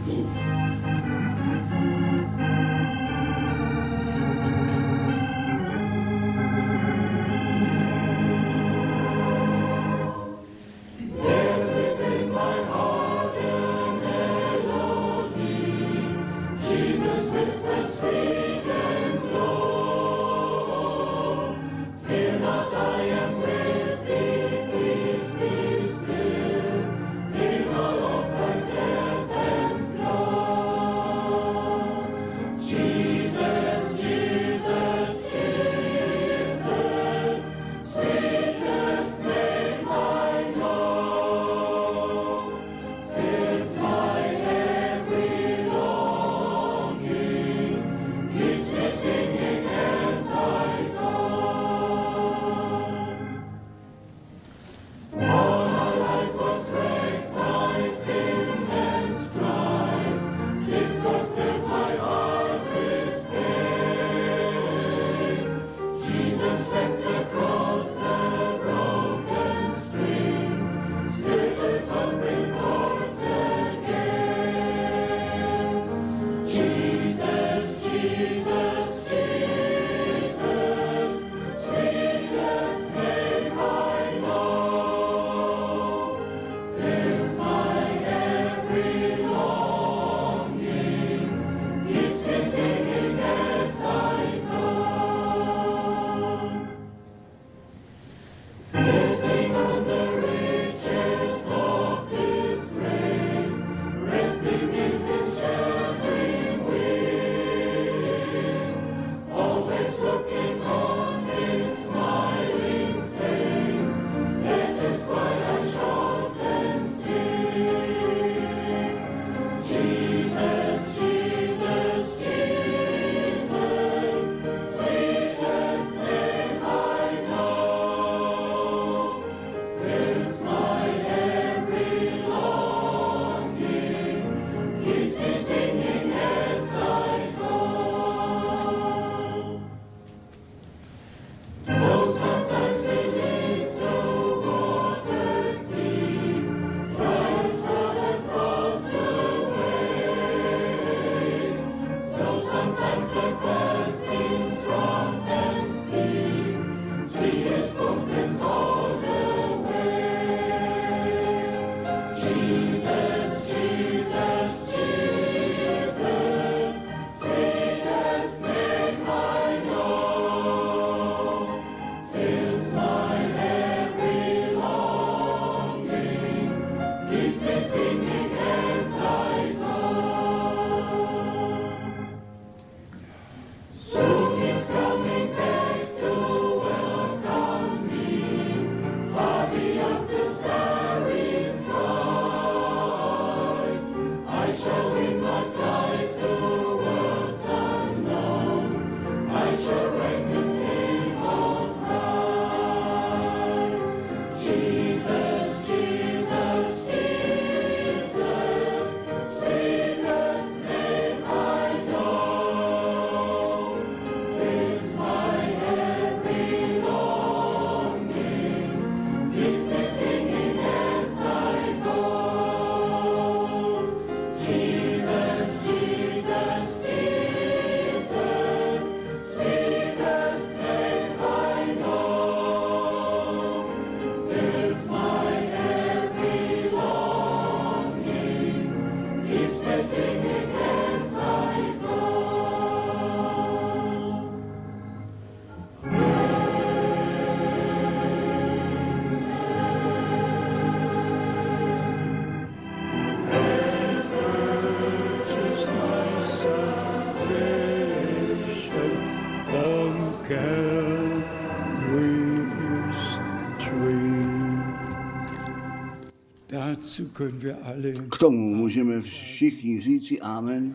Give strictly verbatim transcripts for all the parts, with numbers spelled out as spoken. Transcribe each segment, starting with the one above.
K tomu můžeme všichni říci amen.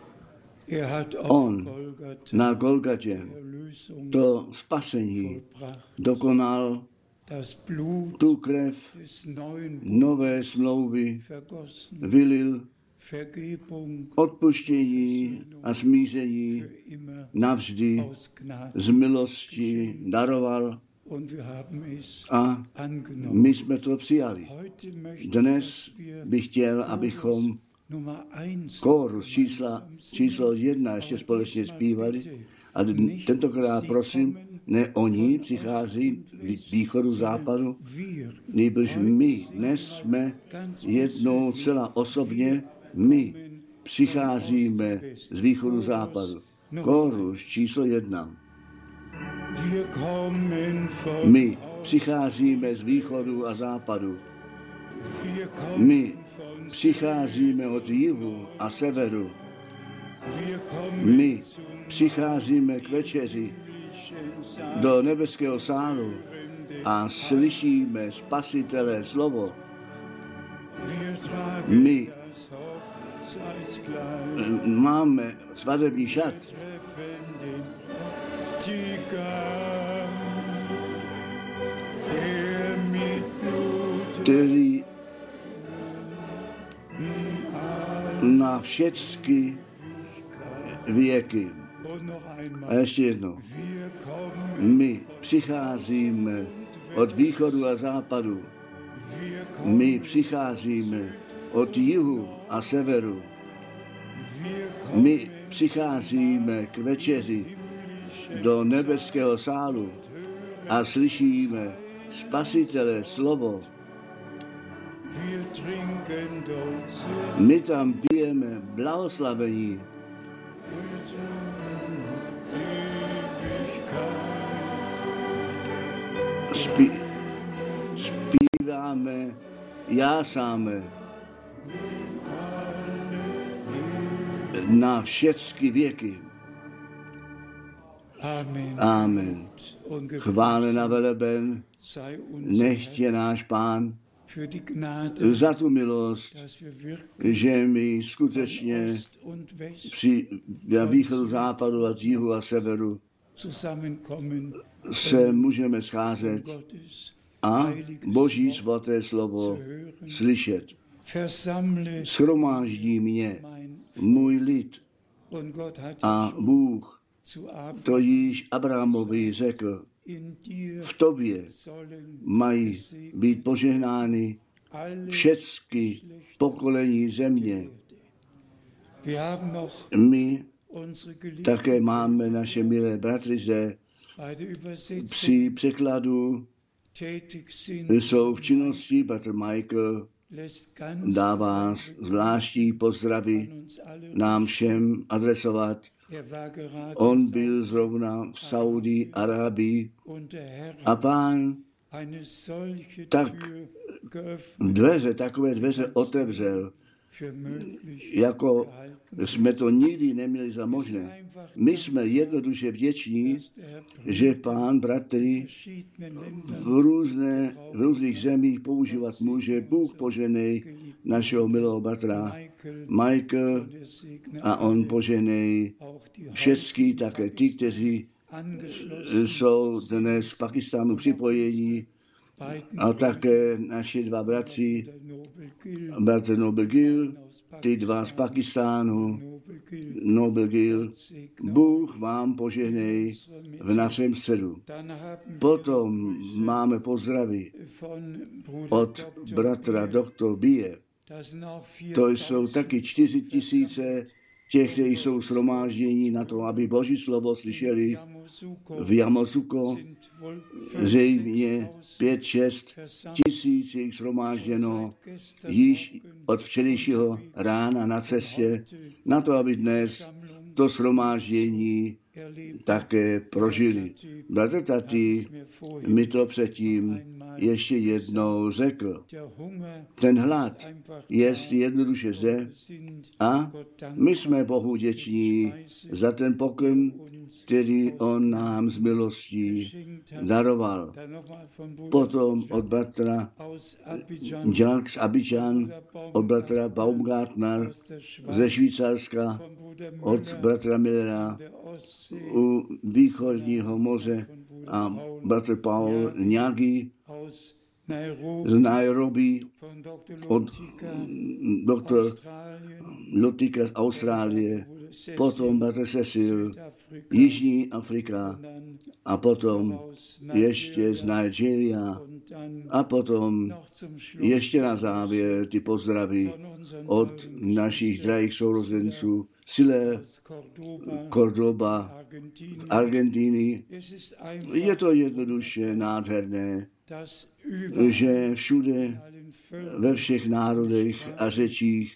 On na Golgatě to spasení dokonal, tu krev nové smlouvy vylil, odpuštění a smíření navždy z milosti daroval a my jsme to přijali. Dnes bych chtěl, abychom Kórus čísla, číslo jedna ještě společně zpívali. A tentokrát prosím, ne oni přichází z východu, západu, nýbrž my dnes jsme jednou celá osobně, my přicházíme z východu, západu. Kórus číslo jedna. My přicházíme z východu a západu. My přicházíme od jihu a severu. My přicházíme k večeři do nebeského sálu a slyšíme Spasitele slovo. My máme svadební šat, který na všechny věky. A ještě jednou. My přicházíme od východu a západu. My přicházíme od jihu a severu. My přicházíme k večeři do nebeského sálu a slyšíme Spasitele slovo. My tam pijeme blahoslavení. Spí, zpíváme, jásáme na všechny věky. Amen. Chválen a veleben nechť je náš Pán za tu milost, že my skutečně při východu, západu a jihu a severu se můžeme scházet a Boží svaté slovo slyšet. Shromáždí mě můj lid a Bůh to již Abrahamovi řekl. V tobě mají být požehnány všechny pokolení země. My také máme naše milé bratry zde při překladu jsou v činnosti. Bratr Michael dává zvláštní pozdravy nám všem adresovat. On byl zrovna v Saudi Arábii a Pán tak dveře, takové dveře otevřel, jako jsme to nikdy neměli za možné. My jsme jednoduše vděční, že Pán bratry v, různé, v různých zemích používat může. Bůh poženej našeho milého bratra Michael a on poženej všechny také ty, kteří jsou dnes v Pakistánu připojení, a také naši dva bratři, bratr Noble Gil, ty dva z Pakistánu, Noble Gil, Bůh vám požehnej v našem středu. Potom máme pozdravy od bratra doktor Bie. To jsou taky čtyři tisíce těch, kteří jsou shromáždění na to, aby Boží slovo slyšeli v Yamosuko. Zřejmě pět, šest tisíc jich shromážděno již od včerejšího rána na cestě na to, aby dnes to shromáždění také prožili. Bratr Tati mi to předtím ještě jednou řekl. Ten hlad je jednoduše zde a my jsme Bohu vděční za ten pokrm, který on nám z milostí daroval. Potom od bratra Jalk z Abidjan, od bratra Baumgartner ze Švýcarska, od bratra Millera u východního moře a bratr Paul Nyagi z Nairobi, od doktor Lutika z Austrálie, potom bratr Cecil, Jižní Afrika a potom ještě z Nigeria a potom ještě na závěr ty pozdraví od našich drahých sourozenců Sile, Cordoba, v Argentíny. Je to jednoduše nádherné, že všude ve všech národech a řečích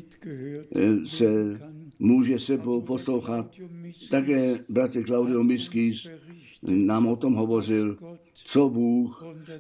se může sebou poslouchat. Také bratr Claudio Miskis nám o tom hovořil, co Bůh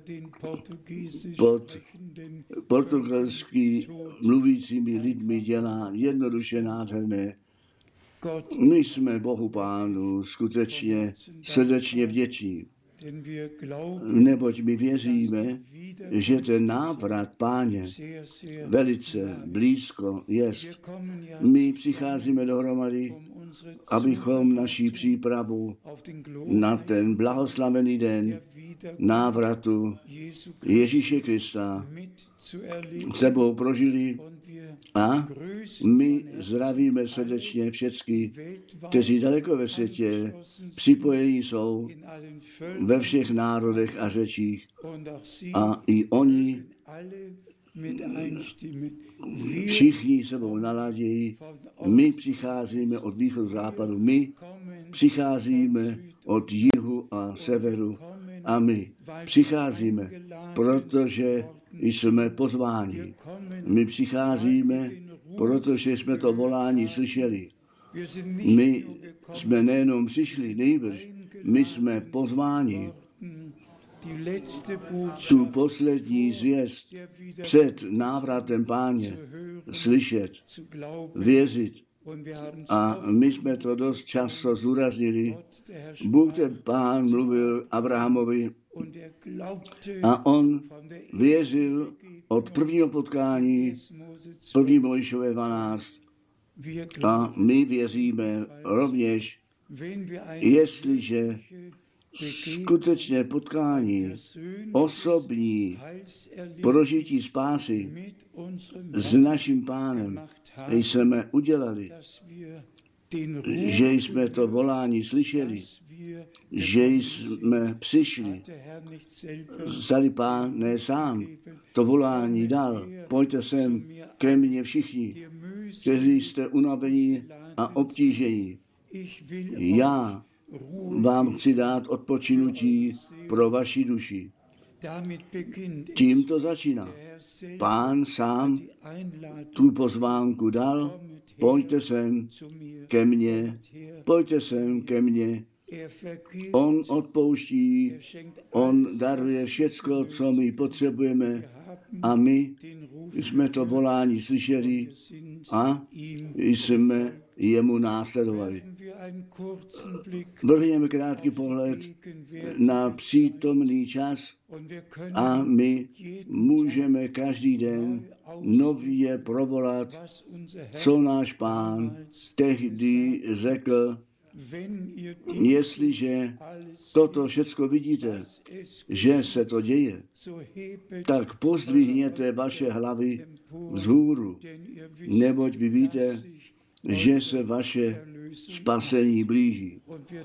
pod portugalský mluvícími lidmi dělá, jednoduše nádherné. My jsme Bohu Pánu skutečně srdečně vděční, neboť my věříme, že ten návrat Páně velice blízko jest. My přicházíme dohromady, abychom naši přípravu na ten blahoslavený den návratu Ježíše Krista sebou prožili a my zdravíme srdečně všechny, kteří daleko ve světě připojení jsou ve všech národech a řečích a i oni všichni sebou naladějí. My přicházíme od východu západu, my přicházíme od jihu a severu a my přicházíme, protože jsme pozváni. My přicházíme, protože jsme to volání slyšeli. My jsme nejenom přišli, nejbrž, my jsme pozváni tu poslední zvěst před návratem Páně slyšet, věřit. A my jsme to dost často zúraznili. Bůh ten Pán mluvil Abrahamovi a on věřil od prvního potkání, první Mojžíšové dvanáct. A my věříme rovněž, jestliže skutečně potkání, osobní prožití spásy s naším Pánem jsme udělali, že jsme to volání slyšeli, že jsme přišli. Zdali Pán ne sám to volání dal. Pojďte sem ke mně všichni, kteří jste unavení a obtížení. Já vám chci dát odpočinutí pro vaši duši. Tím to začíná. Pán sám tu pozvánku dal, pojďte sem ke mně, pojďte sem ke mně. On odpouští, on daruje všecko, co my potřebujeme a my jsme to volání slyšeli a jsme jemu následovali. Vrhneme krátký pohled na přítomný čas a my můžeme každý den nově provolat, co náš Pán tehdy řekl. Jestliže toto všecko vidíte, že se to děje, tak pozdvihněte vaše hlavy vzhůru, neboť vy víte, že se vaše spasení blíží.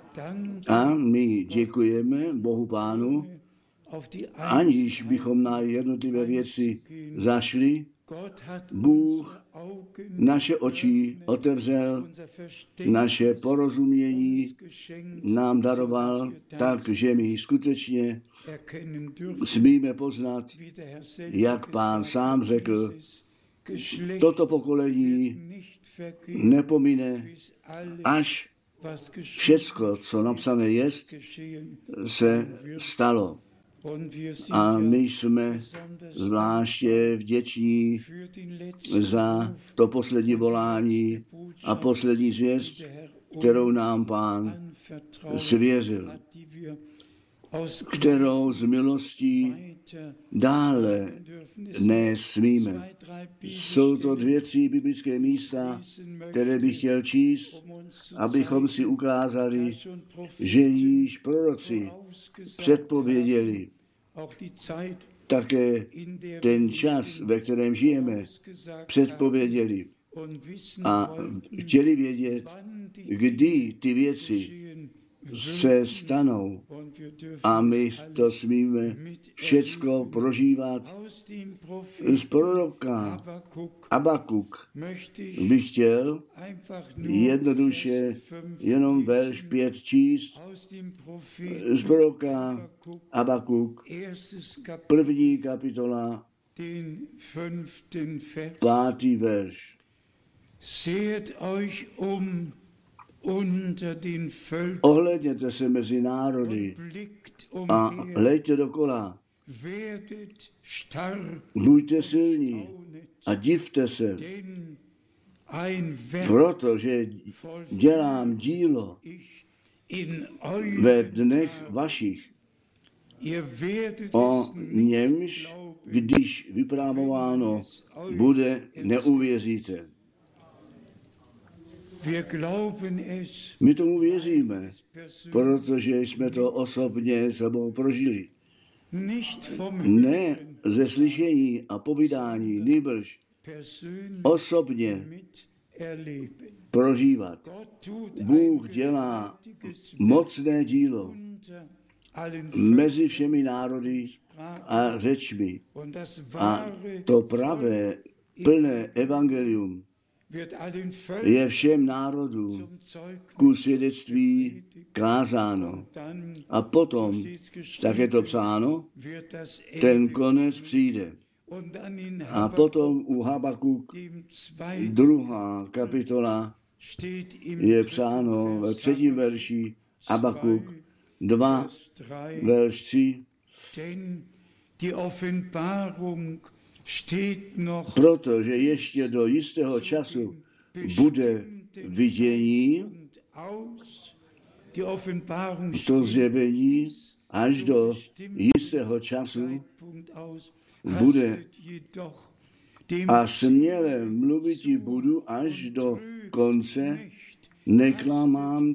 A my děkujeme Bohu Pánu, aniž bychom na jednotlivé věci zašli. Bůh naše oči otevřel, naše porozumění nám daroval tak, že my skutečně smíme poznat, jak Pán sám řekl, toto pokolení nepomine, až všecko, co napsané jest, se stalo. A my jsme zvláště vděční za to poslední volání a poslední zvěst, kterou nám Pán svěřil, kterou z milostí dále nesmíme. Jsou to dvě, tři biblické místa, které bych chtěl číst, abychom si ukázali, že již proroci předpověděli také ten čas, ve kterém žijeme, předpověděli. a chtěli vědět, kdy ty věci se stanou. A my to smíme všecko prožívat. Z proroka Abakuk bych chtěl jednoduše jenom verš pět číst. Z proroka Abakuk, první kapitola, pátý verš. Seht euch um unter den Völkern Ohlédněte se mezi národy a hleďte dokola. Buďte silní a divte se, protože dělám dílo ve dnech vašich. O němž, když vyprávováno bude, neuvěříte. My tomu věříme, protože jsme to osobně sebou prožili. Ne ze slyšení a povídání, nýbrž osobně prožívat. Bůh dělá mocné dílo mezi všemi národy a řečmi. A to pravé, plné evangelium je všem národům ku svědectví kázáno. A potom, tak je to psáno, ten konec přijde. A potom u Habakuk, druhá kapitola, je psáno ve třetím verši Habakuk dva, verš tři. Protože ještě do jistého času bude vidění, to zjevení až do jistého času bude a směle mluviti budu až do konce, neklamám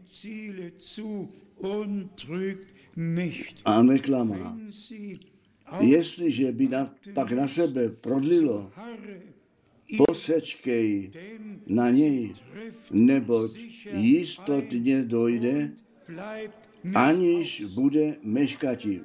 a neklamám. Jestliže by na, pak na sebe prodlilo, posečkej na něj, neboť jistotně dojde, aniž bude meškatím.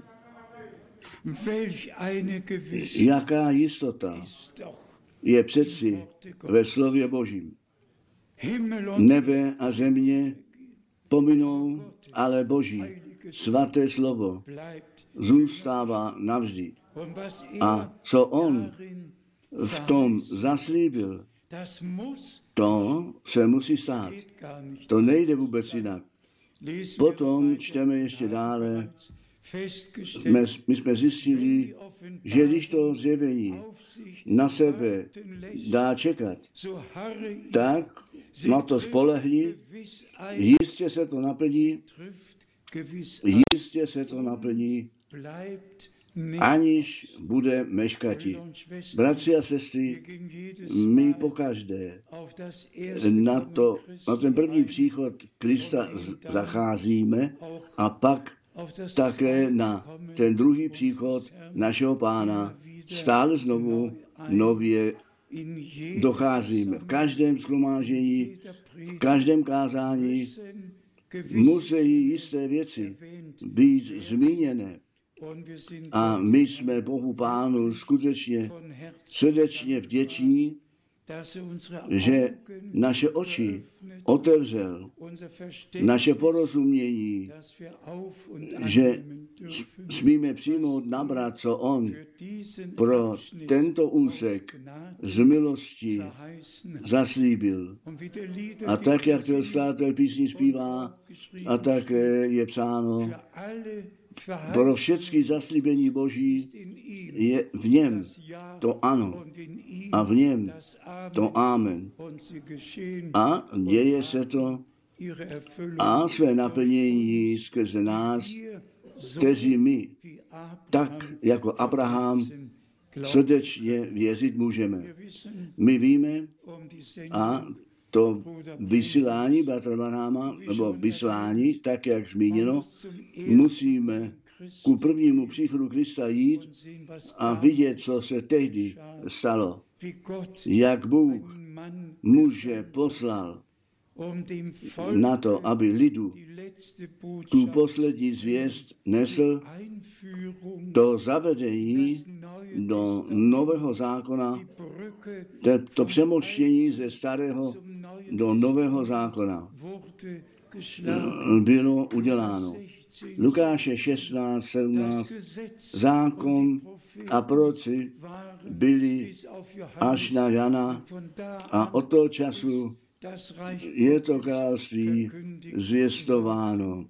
Jaká jistota je přeci ve slově Božím. Nebe a země pominou, ale Boží svaté slovo zůstává navždy. A co on v tom zaslíbil, to se musí stát. To nejde vůbec jinak. Potom čteme ještě dále. My, my jsme zjistili, že když to zjevení na sebe dá čekat, tak na to spolehni, jistě se to naplní, jistě se to naplní, aniž bude meškati. Bratři a sestry, my pokaždé na, to, na ten první příchod Krista zacházíme a pak také na ten druhý příchod našeho Pána stále znovu nově docházíme. V každém shromáždění, v každém kázání musí jisté věci být zmíněné. A my jsme Bohu Pánu skutečně srdečně vděční, že naše oči otevřel, naše porozumění, že smíme přijmout nabrat, co on pro tento úsek z milosti zaslíbil. A tak, jak to skladatel písní zpívá, a tak je psáno, pro všechny zaslíbení Boží je v něm to ano a v něm to amen. A děje se to a své naplnění skrze nás, kteří my, tak jako Abraham, srdečně věřit můžeme. My víme a to vysílání bratra Branhama, nebo vyslání, tak jak zmíněno, musíme ku prvnímu příchodu Krista jít a vidět, co se tehdy stalo. Jak Bůh muže poslal na to, aby lidu tu poslední zvěst nesl, to zavedení do nového zákona, to přemoštění ze starého do nového zákona bylo uděláno. Lukáše šestnáct, sedmnáct, zákon a proroci byli až na Jana a od toho času je to království zvěstováno.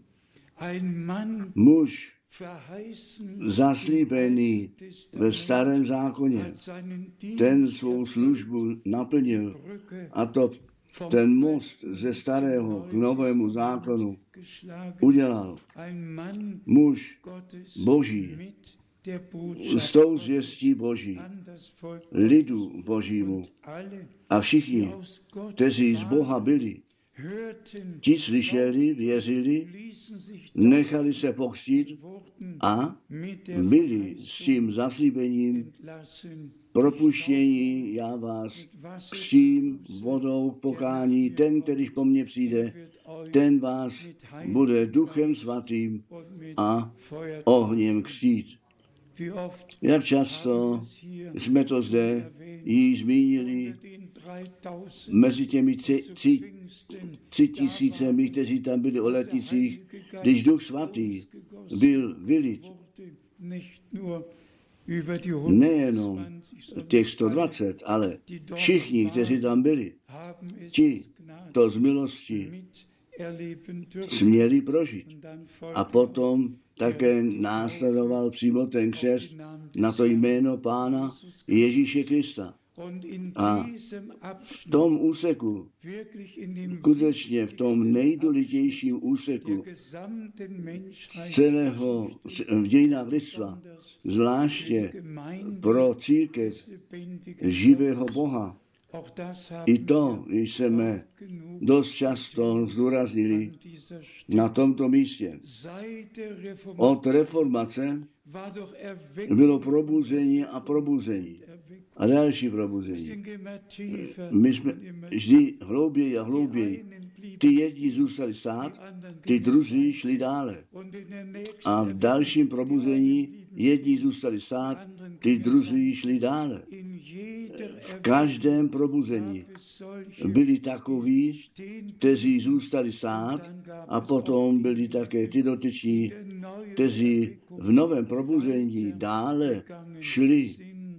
Muž zaslíbený ve starém zákoně, ten svou službu naplnil, a to ten most ze starého k novému zákonu udělal. Muž Boží s tou zvěstí Boží, lidu Božímu, a všichni, kteří z Boha byli, ti slyšeli, věřili, nechali se pokřtít a byli s tím zaslíbením propuštění, já vás křtím vodou k pokání, ten, který po mně přijde, ten vás bude Duchem Svatým a ohněm křtít. Jak často jsme to zde již zmínili mezi těmi tři, tři, tři tisícemi, kteří tam byli o letnicích, když Duch Svatý byl vylit. Nejenom těch sto dvacet, ale všichni, kteří tam byli, ti to z milosti směli prožít. A potom také následoval přímo ten křest na to jméno Pána Ježíše Krista. A v tom úseku, skutečně v tom nejdůležitějším úseku celého v dějinách lidstva, zvláště pro církev živého Boha, i to jsme dost často zdůraznili na tomto místě. Od reformace bylo probuzení a probuzení a další probuzení. My jsme vždy hlouběji a hlouběji. Ty jedni zůstali stát, ty druzí šli dále. A v dalším probuzení jedni zůstali stát, ty druzí šli dále. V každém probuzení byli takoví, kteří zůstali stát, a potom byli také ty dotyční, kteří v novém probuzení dále šli.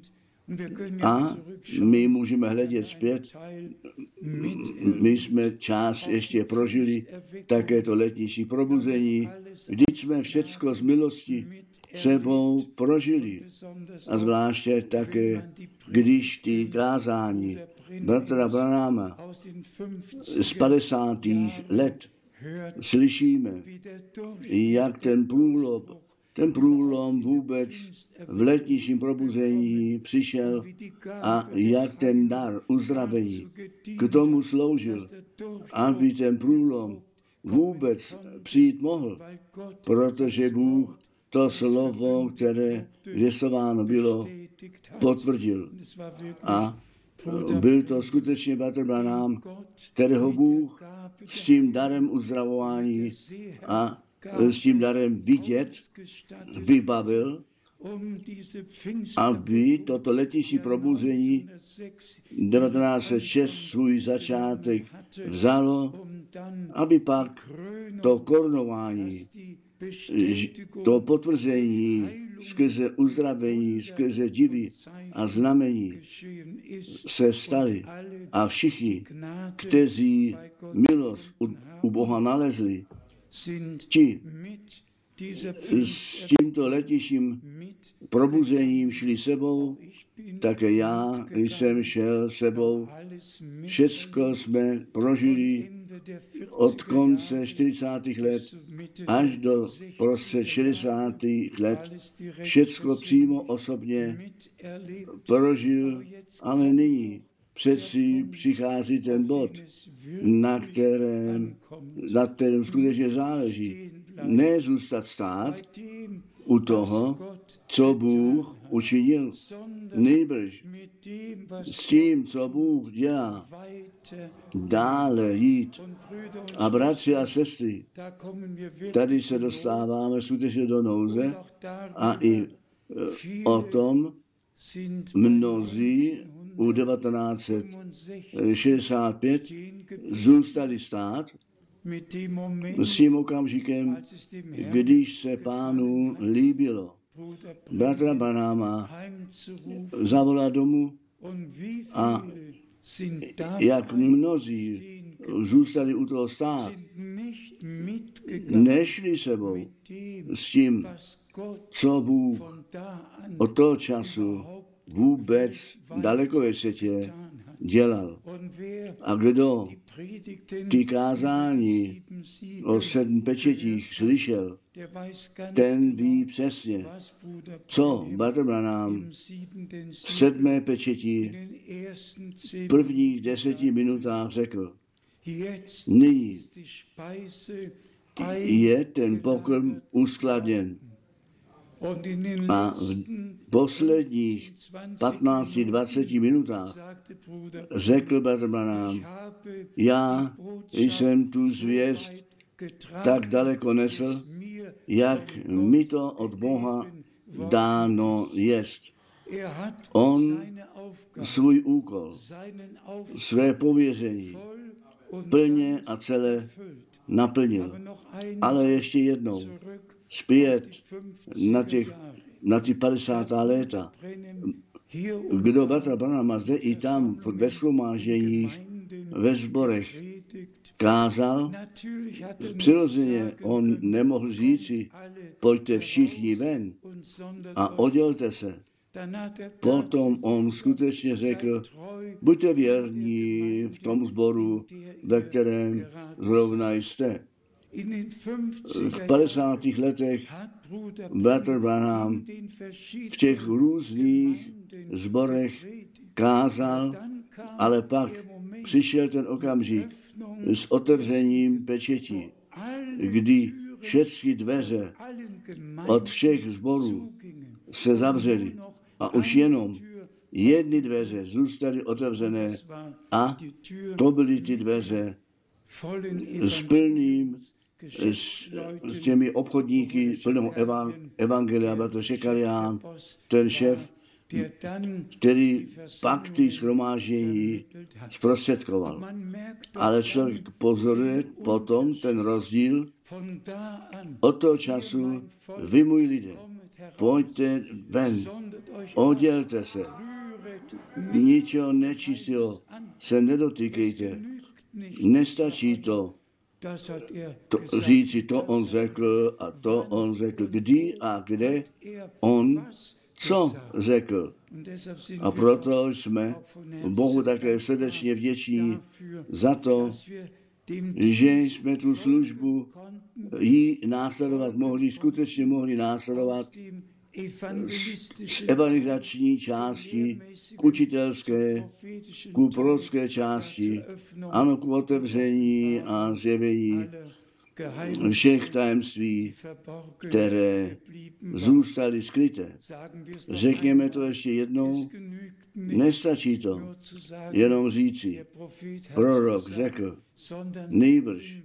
A my můžeme hledět zpět. My jsme čas ještě prožili také to letnější probuzení. Vždyť jsme všecko z milosti sebou prožili. A zvláště také, když ty kázání bratra Branhama z padesátých let slyšíme, jak ten průlom Ten průlom vůbec v letnějším probuzení přišel a jak ten dar uzdravení k tomu sloužil, aby ten průlom vůbec přijít mohl, protože Bůh to slovo, které vysováno bylo, potvrdil. A byl to skutečně bratr Branham, kterého Bůh s tím darem uzdravování a s tím darem vidět vybavil, aby toto letnější probuzení devatenáct set šest svůj začátek vzalo, aby pak to korunování, to potvrzení skrze uzdravení, skrze divy a znamení se staly. A všichni, kteří milost u, u Boha nalezli, ti s tímto letnějším probuzením šli sebou, také já jsem šel sebou. Všecko jsme prožili od konce čtyřicátých let až do prostřed šedesátých let. Všecko přímo osobně prožil, ale nyní přeci přichází ten bod, na kterém, na kterém skutečně záleží. Ne zůstat stát u toho, co Bůh učinil, nejbrž s tím, co Bůh dělá, dále jít. A bratři a sestry, tady se dostáváme skutečně do nouze a i o tom mnozí u devatenáct set šedesát pět zůstali stát s tím okamžikem, když se Pánu líbilo bratra Branhama zavolat domů a jak mnozí zůstali u toho stát, nešli sebou s tím, co Bůh od toho času vůbec daleko ve světě dělal. A kdo ty kázání o sedm pečetích slyšel, ten ví přesně, co bratr Branham v sedmé pečeti v prvních deseti minutách řekl. Nyní je ten pokrm uskladněn. A v posledních patnácti dvaceti minutách řekl bratr Branham, já jsem tu zvěst tak daleko nesl, jak mi to od Boha dáno jest. On svůj úkol, své pověření plně a celé naplnil. Ale ještě jednou, zpět na těch na ty padesátá léta. Kdo bratra Branhama zde i tam ve shromážděních, ve sborech kázal, přirozeně on nemohl říci, pojďte všichni ven a oddělte se. Potom on skutečně řekl, buďte věrní v tom sboru, ve kterém zrovna jste. V padesátých letech bratr Branham v těch různých sborech kázal, ale pak přišel ten okamžik s otevřením pečetí, kdy všechny dveře od všech sborů se zavřely a už jenom jedny dveře zůstaly otevřené a to byly ty dveře s plným S, s těmi obchodníky plného evangelia, bratr Šekarián, ten šéf, který pak ty shromáždění zprostředkoval. Ale člověk pozoruje potom ten rozdíl od toho času, vy můj lidé, pojďte ven, oddělte se, ničeho nečistého se nedotýkejte, nestačí to, To, říci, to on řekl a to on řekl, kdy a kde on co řekl. A proto jsme Bohu také srdečně vděční za to, že jsme tu službu jí následovat mohli, skutečně mohli následovat z evangelizační části k učitelské, ku prorocké části, ano, ku otevření a zjevení všech tajemství, které zůstaly skryté. Řekněme to ještě jednou, nestačí to jenom říci. Prorok řekl, nejbrž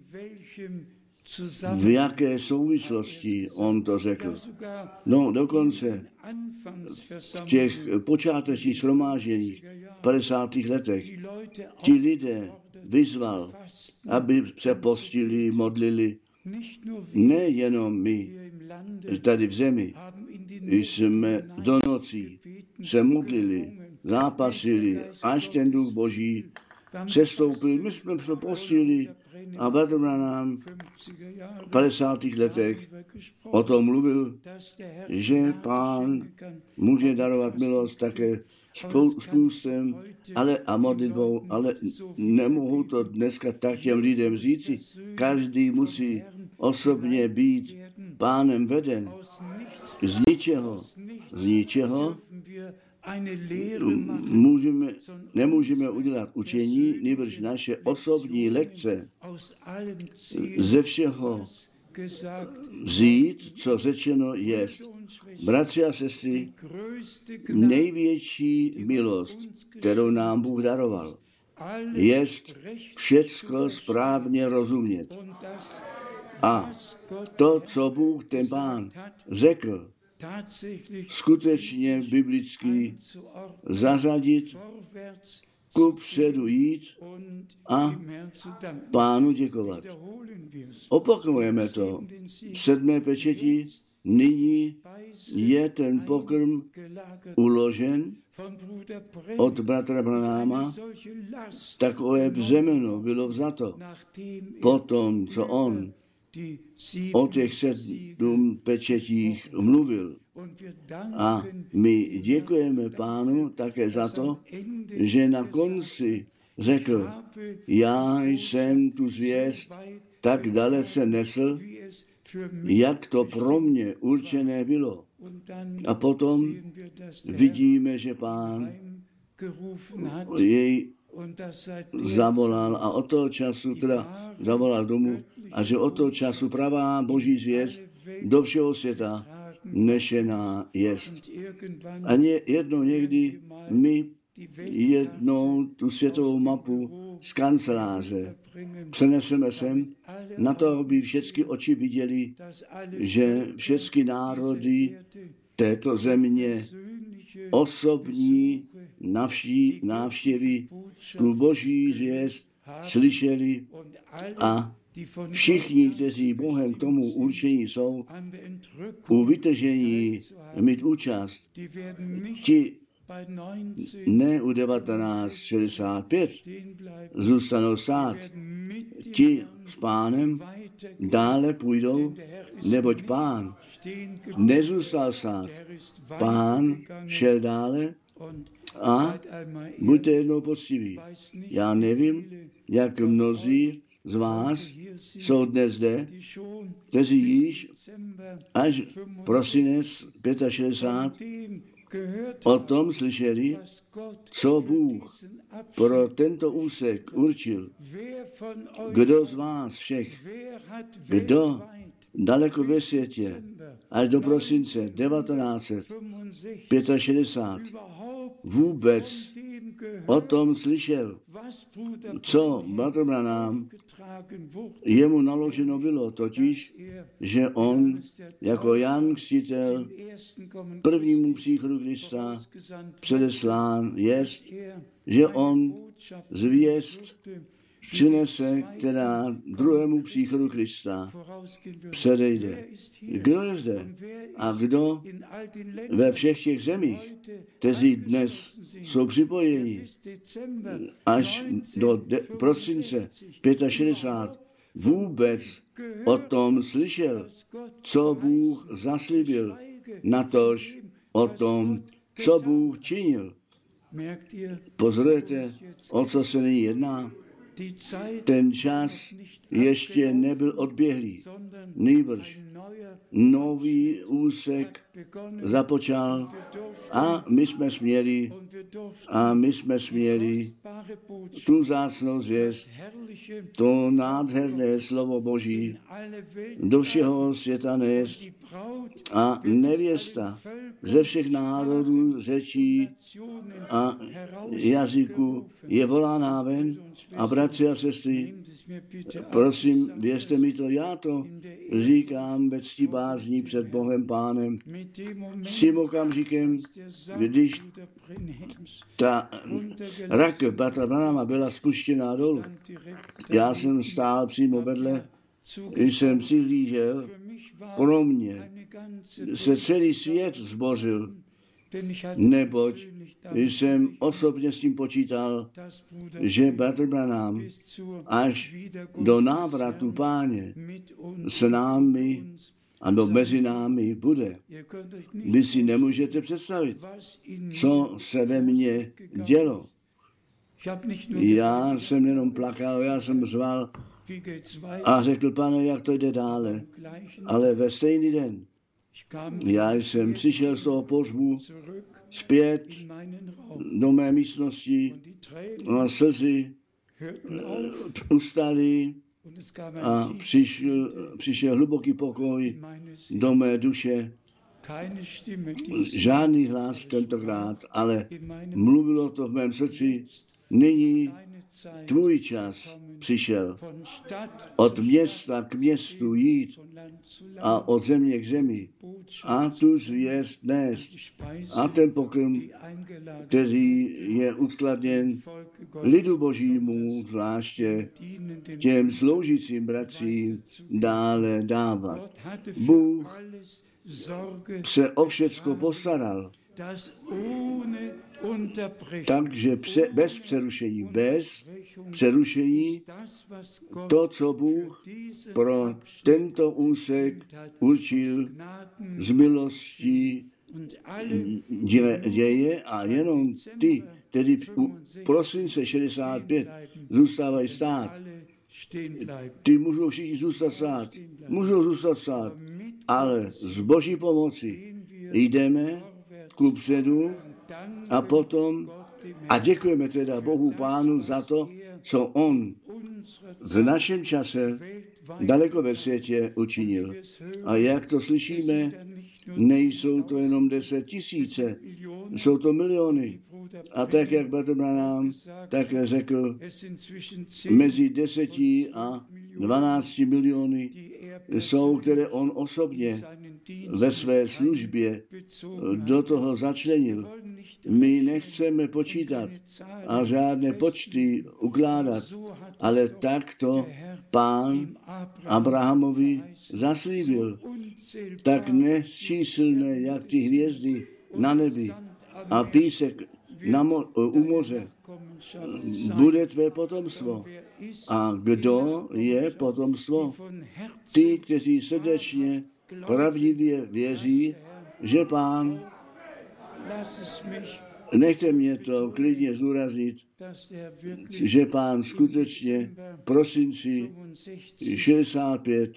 v jaké souvislosti on to řekl. No, dokonce v těch počátečních shromážděních v padesátých letech ti lidé vyzval, aby se postili, modlili. Nejenom my, tady v zemi, jsme do nocí se modlili, zápasili, až ten duch Boží sestoupil. My jsme se postili a bratr Branham v padesátých letech o tom mluvil, že Pán může darovat milost také spůstem, ale a modlitbou, ale nemohu to dneska tak těm lidem říci. Každý musí osobně být Pánem veden. Z ničeho, z ničeho můžeme, nemůžeme udělat učení, nebož naše osobní lekce ze všeho, vzít, co řečeno jest. Bratři a sestry, největší milost, kterou nám Bůh daroval, jest všecko správně rozumět. A to, co Bůh, ten Pán, řekl, skutečně biblicky zařadit, kupředu jít a Pánu děkovat. Opakujeme to. V sedmé pečeti nyní je ten pokrm uložen od bratra Branhama. Takové břemeno bylo vzato potom, co on o těch sedm pečetích mluvil. A my děkujeme Pánu také za to, že na konci řekl, já jsem tu zvěst tak dalece nesl, jak to pro mě určené bylo. A potom vidíme, že Pán jej zavolal a od toho času, teda zavolal domů, a že od toho času pravá Boží zvěst do všeho světa nešená jest. A ně, jednou někdy my jednou tu světovou mapu z kanceláře přeneseme sem na to, aby všechny oči viděli, že všechny národy této země osobní navští, návštěvy tu Boží zvěst slyšeli a všichni, kteří Bohem tomu určení jsou, u vytržení mít účast, ti ne u devatenáct šedesát pět zůstanou sát, ti s Pánem dále půjdou, neboť Pán nezůstal sát. Pán šel dále a buďte jednou poctiví. Já nevím, jak mnozí z vás jsou dnes zde, kteří již až prosinec šedesát pět o tom slyšeli, co Bůh pro tento úsek určil. Kdo z vás všech, kdo daleko ve světě, až do prosince devatenáct šedesát pět vůbec o tom slyšel, co bratr Branham jemu naloženo bylo, totiž, že on jako Jan Křtitel prvnímu příchodu Krista předeslán jest, že on zvěst přinese, která druhému příchodu Krista předejde. Kdo je zde? A kdo ve všech těch zemích, kteří dnes jsou připojeni až do de- prosince šedesát pět, vůbec o tom slyšel, co Bůh zaslíbil, natož o tom, co Bůh činil. Pozorujete, o co se nyní jedná? Ten čas ještě nebyl odběhlý, nýbrž nový úsek započal a my jsme směli a my jsme směli tu vzácnou zvěst, to nádherné slovo Boží do všeho světa nést a nevěsta ze všech národů, řečí a jazyků je volána ven. A bratři a sestry, prosím, věřte mi to, já to říkám ve cti bázní před Bohem Pánem. S tím okamžikem, když ta rakev bratra Branhama byla spuštěná dolů, já jsem stál přímo vedle, když jsem přihlížel, pro mě se celý svět zbořil, neboť jsem osobně s tím počítal, že bratr Branham až do návratu Páně s námi a do mezi námi bude. Vy si nemůžete představit, co se ve mně dělo. Já jsem jenom plakal, já jsem zval a řekl, Pane, jak to jde dále. Ale ve stejný den já jsem přišel z toho pohřbu zpět do mé místnosti a slzy ustaly a přišel, přišel hluboký pokoj do mé duše. Žádný hlas tentokrát, ale mluvilo to v mém srdci. Nyní tvůj čas přišel. Od města k městu jít a od země k zemi a tu zvěst nést. A ten pokrm, který je uskladněn lidu božímu, zvláště těm sloužícím bratřím, dále dávat. Bůh se o všecko postaral, takže pře, bez přerušení, bez přerušení, to, co Bůh pro tento úsek určil z milostí, děje a jenom ty, kteří u prosince šedesát pět zůstávají stát, ty můžou všichni zůstat stát, můžou zůstat stát, ale z Boží pomoci jdeme kupředu a potom a děkujeme teda Bohu Pánu za to, co On v našem čase daleko ve světě učinil. A jak to slyšíme, nejsou to jenom deset tisíce, jsou to miliony. A tak, jak Bratr Branham také řekl, mezi deseti a dvanácti miliony jsou, které on osobně ve své službě do toho začlenil. My nechceme počítat a žádné počty ukládat, ale takto Pán Abrahamovi zaslíbil, tak nesčíslné, jak ty hvězdy na nebi a písek na mo- u moře, bude tvé potomstvo. A kdo je potomstvo? Ty, kteří srdečně, pravdivě věří, že Pán, nechte mě to klidně zúraznit, že Pán skutečně v prosinci šedesát pět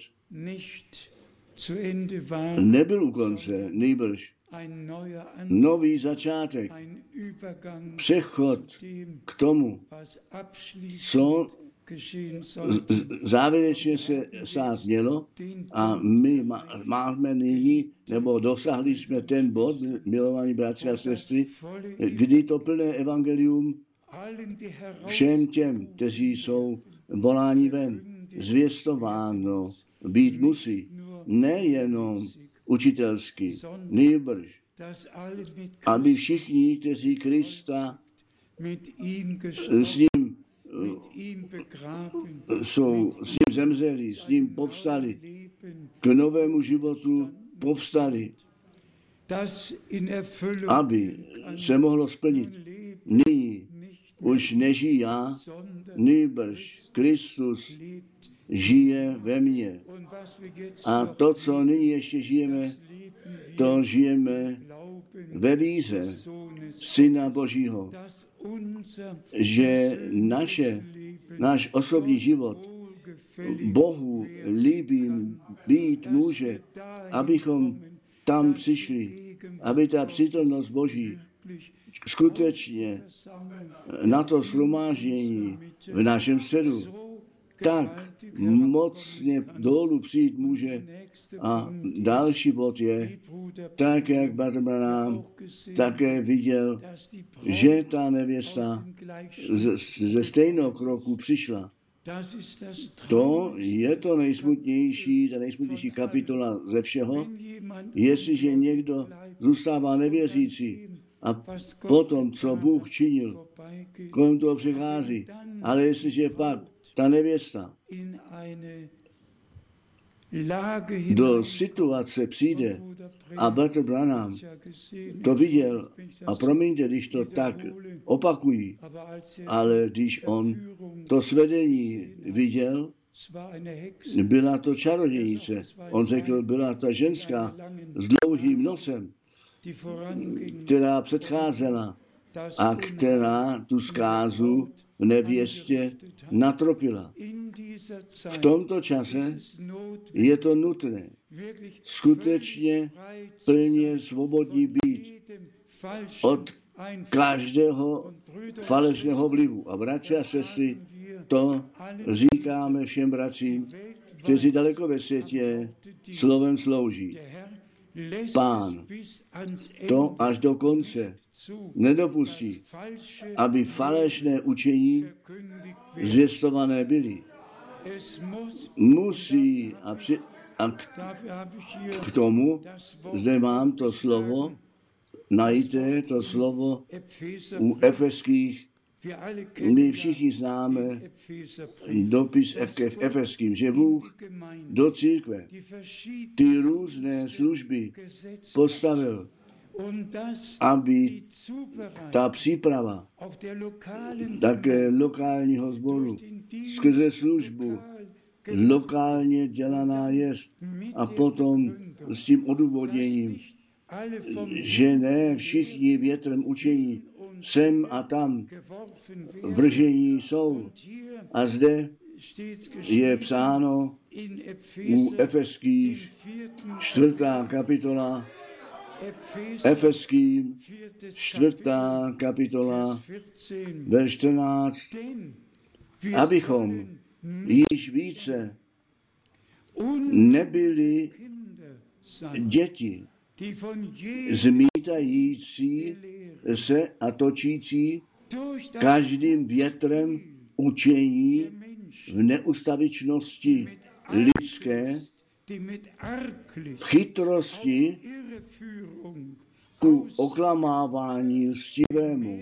nebyl u konce, nejbrž nový začátek, přechod k tomu, co závěrečně se stát mělo a my máme nyní, nebo dosahli jsme ten bod, milovaní bratři a sestry, kdy to plné evangelium všem těm, kteří jsou voláni ven, zvěstováno být musí, nejenom učitelsky, nejbrž, aby všichni, kteří Krista s ním jsou, s ním zemřeli, s ním povstali, k novému životu povstali, aby se mohlo splnit. Nyní už nežijí já, nýbrž Kristus žije ve mně. A to, co nyní ještě žijeme, to žijeme ve víře Syna Božího, že naše, náš osobní život Bohu líbým být může, abychom tam přišli, aby ta přítomnost Boží skutečně na to shromáždění v našem středu tak mocně dolů přijít může. A další bod je, tak jak Bratr Branham také viděl, že ta nevěsta ze stejného kroku přišla. To je to nejsmutnější, ta nejsmutnější kapitola ze všeho. Jestliže někdo zůstává nevěřící a potom, co Bůh činil, kolem toho přichází, ale jestliže pak ta nevěsta do situace přijde a Bratr Branham to viděl a promiňte, když to tak opakují, ale když on to svedení viděl, byla to čarodějnice. On řekl, byla ta ženská s dlouhým nosem, která předcházela a která tu zkázu v nevěstě natropila. V tomto čase je to nutné skutečně plně svobodní být od každého falešného vlivu. A bratři a sestry, To říkáme všem bratřím, kteří daleko ve světě slovem slouží. Pán to až do konce nedopustí, aby falešné učení zvěstované byly. Musí a, při, a k, k tomu, zde mám to slovo, najděte to slovo u Efeských. My všichni známe dopis k Efeským, že Bůh do církve ty různé služby postavil, aby ta příprava také lokálního sboru skrze službu lokálně dělaná jest a potom s tím odůvodněním, že ne všichni větrem učení sem a tam vržení jsou. A zde je psáno u Efeských čtvrtá kapitola, Efeským čtvrtá kapitola, verš čtrnáct, abychom již více nebyli děti, zmítající se a točící každým větrem učení v neustavičnosti lidské, v chytrosti ku oklamávání lstivému,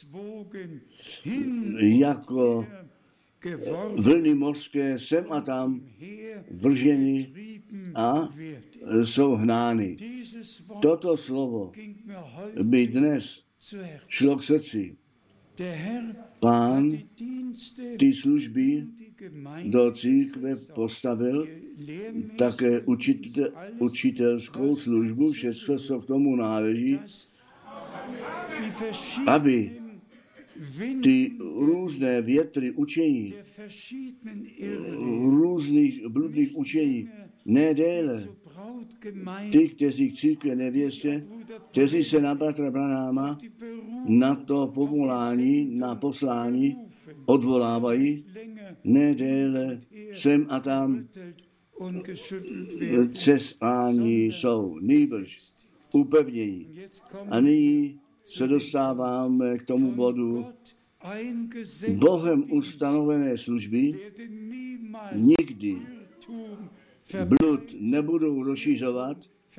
jako vlny mořské sem a tam vrženy a jsou hnány. Toto slovo by dnes šlo k srdci. Pán ty služby do církve postavil, také učitel, učitelskou službu, všechno, co k tomu náleží, aby ty různé větry učení, různých bludných učení, ne déle, ty, kteří k církve nevěstě, kteří se na bratra Branháma na to povolání, na poslání odvolávají, ne déle sem a tam cestáni jsou, nýbrž upevnění. A nyní se dostáváme k tomu bodu. Bohem ustanovené služby nikdy blud nebudou rozšířovat,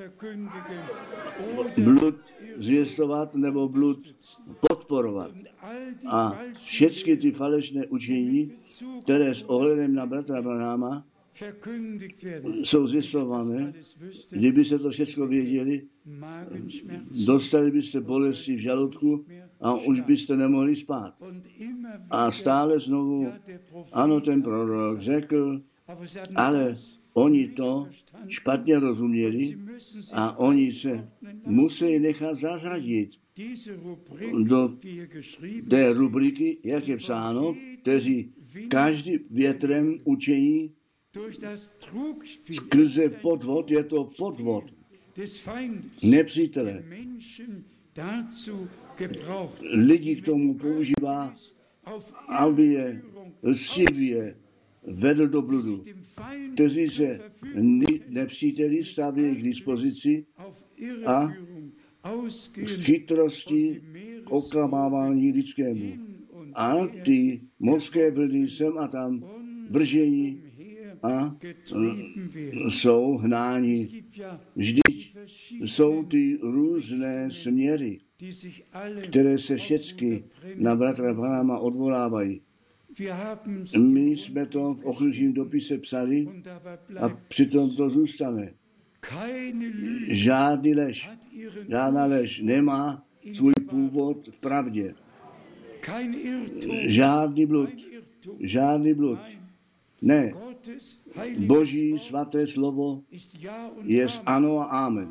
blud zvěstovat nebo blud podporovat. A všechny ty falešné učení, které s ohledem na bratra Branháma jsou zvěstované, kdyby se to všechno věděli, dostali byste bolesti v žaludku a už byste nemohli spát. A stále znovu, ano, ten prorok řekl, ale oni to špatně rozuměli a oni se musí nechat zařadit do té rubriky, jak je psáno, kteří každý větrem učení skrze podvod, je to podvod nepřítele. Lidi k tomu používá, aby je lstivě vedl do bludu, kteří se nepříteli staví k dispozici a chytrosti k oklamávání lidskému. A ty mořské vlny sem a tam vržení a jsou hnáni. Vždyť jsou ty různé směry, které se všechny na bratra Branháma odvolávají. My jsme to v okružním dopise psali a přitom to zůstane. Žádný lež, žádná lež nemá svůj původ v pravdě. Žádný blud, žádný blud. Ne, Boží svaté slovo je ano a amen.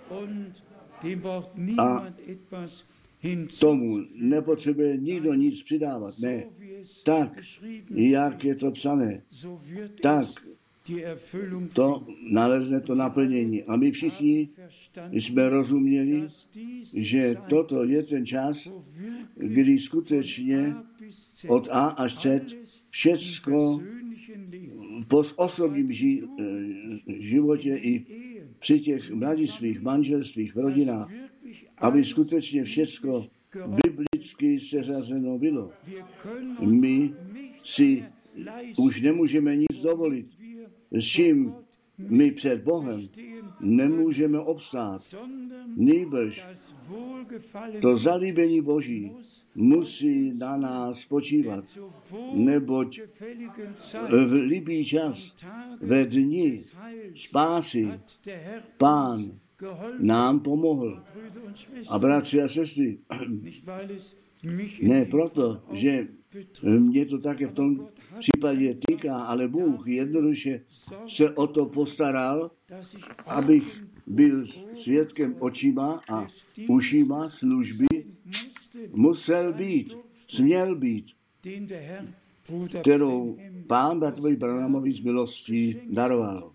A tomu nepotřebuje nikdo nic přidávat. Ne, tak, jak je to psané, tak to nalezne to naplnění. A my všichni jsme rozuměli, že toto je ten čas, kdy skutečně od A až Z, všecko po osobním ži, životě i při těch mladistvých manželstvích v rodinách, aby skutečně všecko biblicky seřazeno bylo. My si už nemůžeme nic dovolit, s čím my před Bohem nemůžeme obstát. Nýbrž to zalíbení Boží musí na nás spočívat, neboť v líbý čas, ve dni spásy, Pán nám pomohl. A bratři a sestry, ne proto, že mě to také v tom případě týká, ale Bůh jednoduše se o to postaral, abych byl svědkem očima a ušima služby, musel být, směl být, kterou Pán Bratvovi Branhamovi z milostí daroval.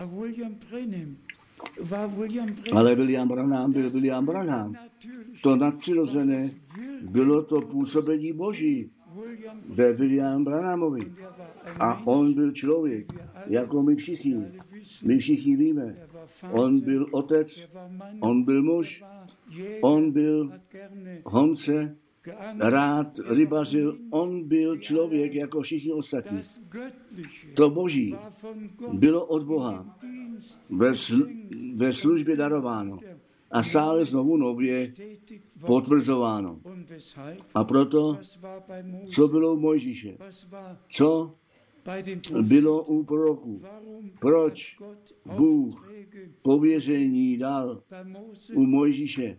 Ale William Branham byl William Branham. To nadpřirozené bylo to působení Boží ve William Branhamovi. A on byl člověk, jako my všichni. My všichni víme. On byl otec, on byl muž, on byl honce, rád rybařil, on byl člověk jako všichni ostatní. To Boží bylo od Boha ve, sl- ve službě darováno a stále znovu nově potvrzováno. A proto, co bylo u Mojžíše, co bylo u proroků, proč Bůh pověření dal u Mojžíše,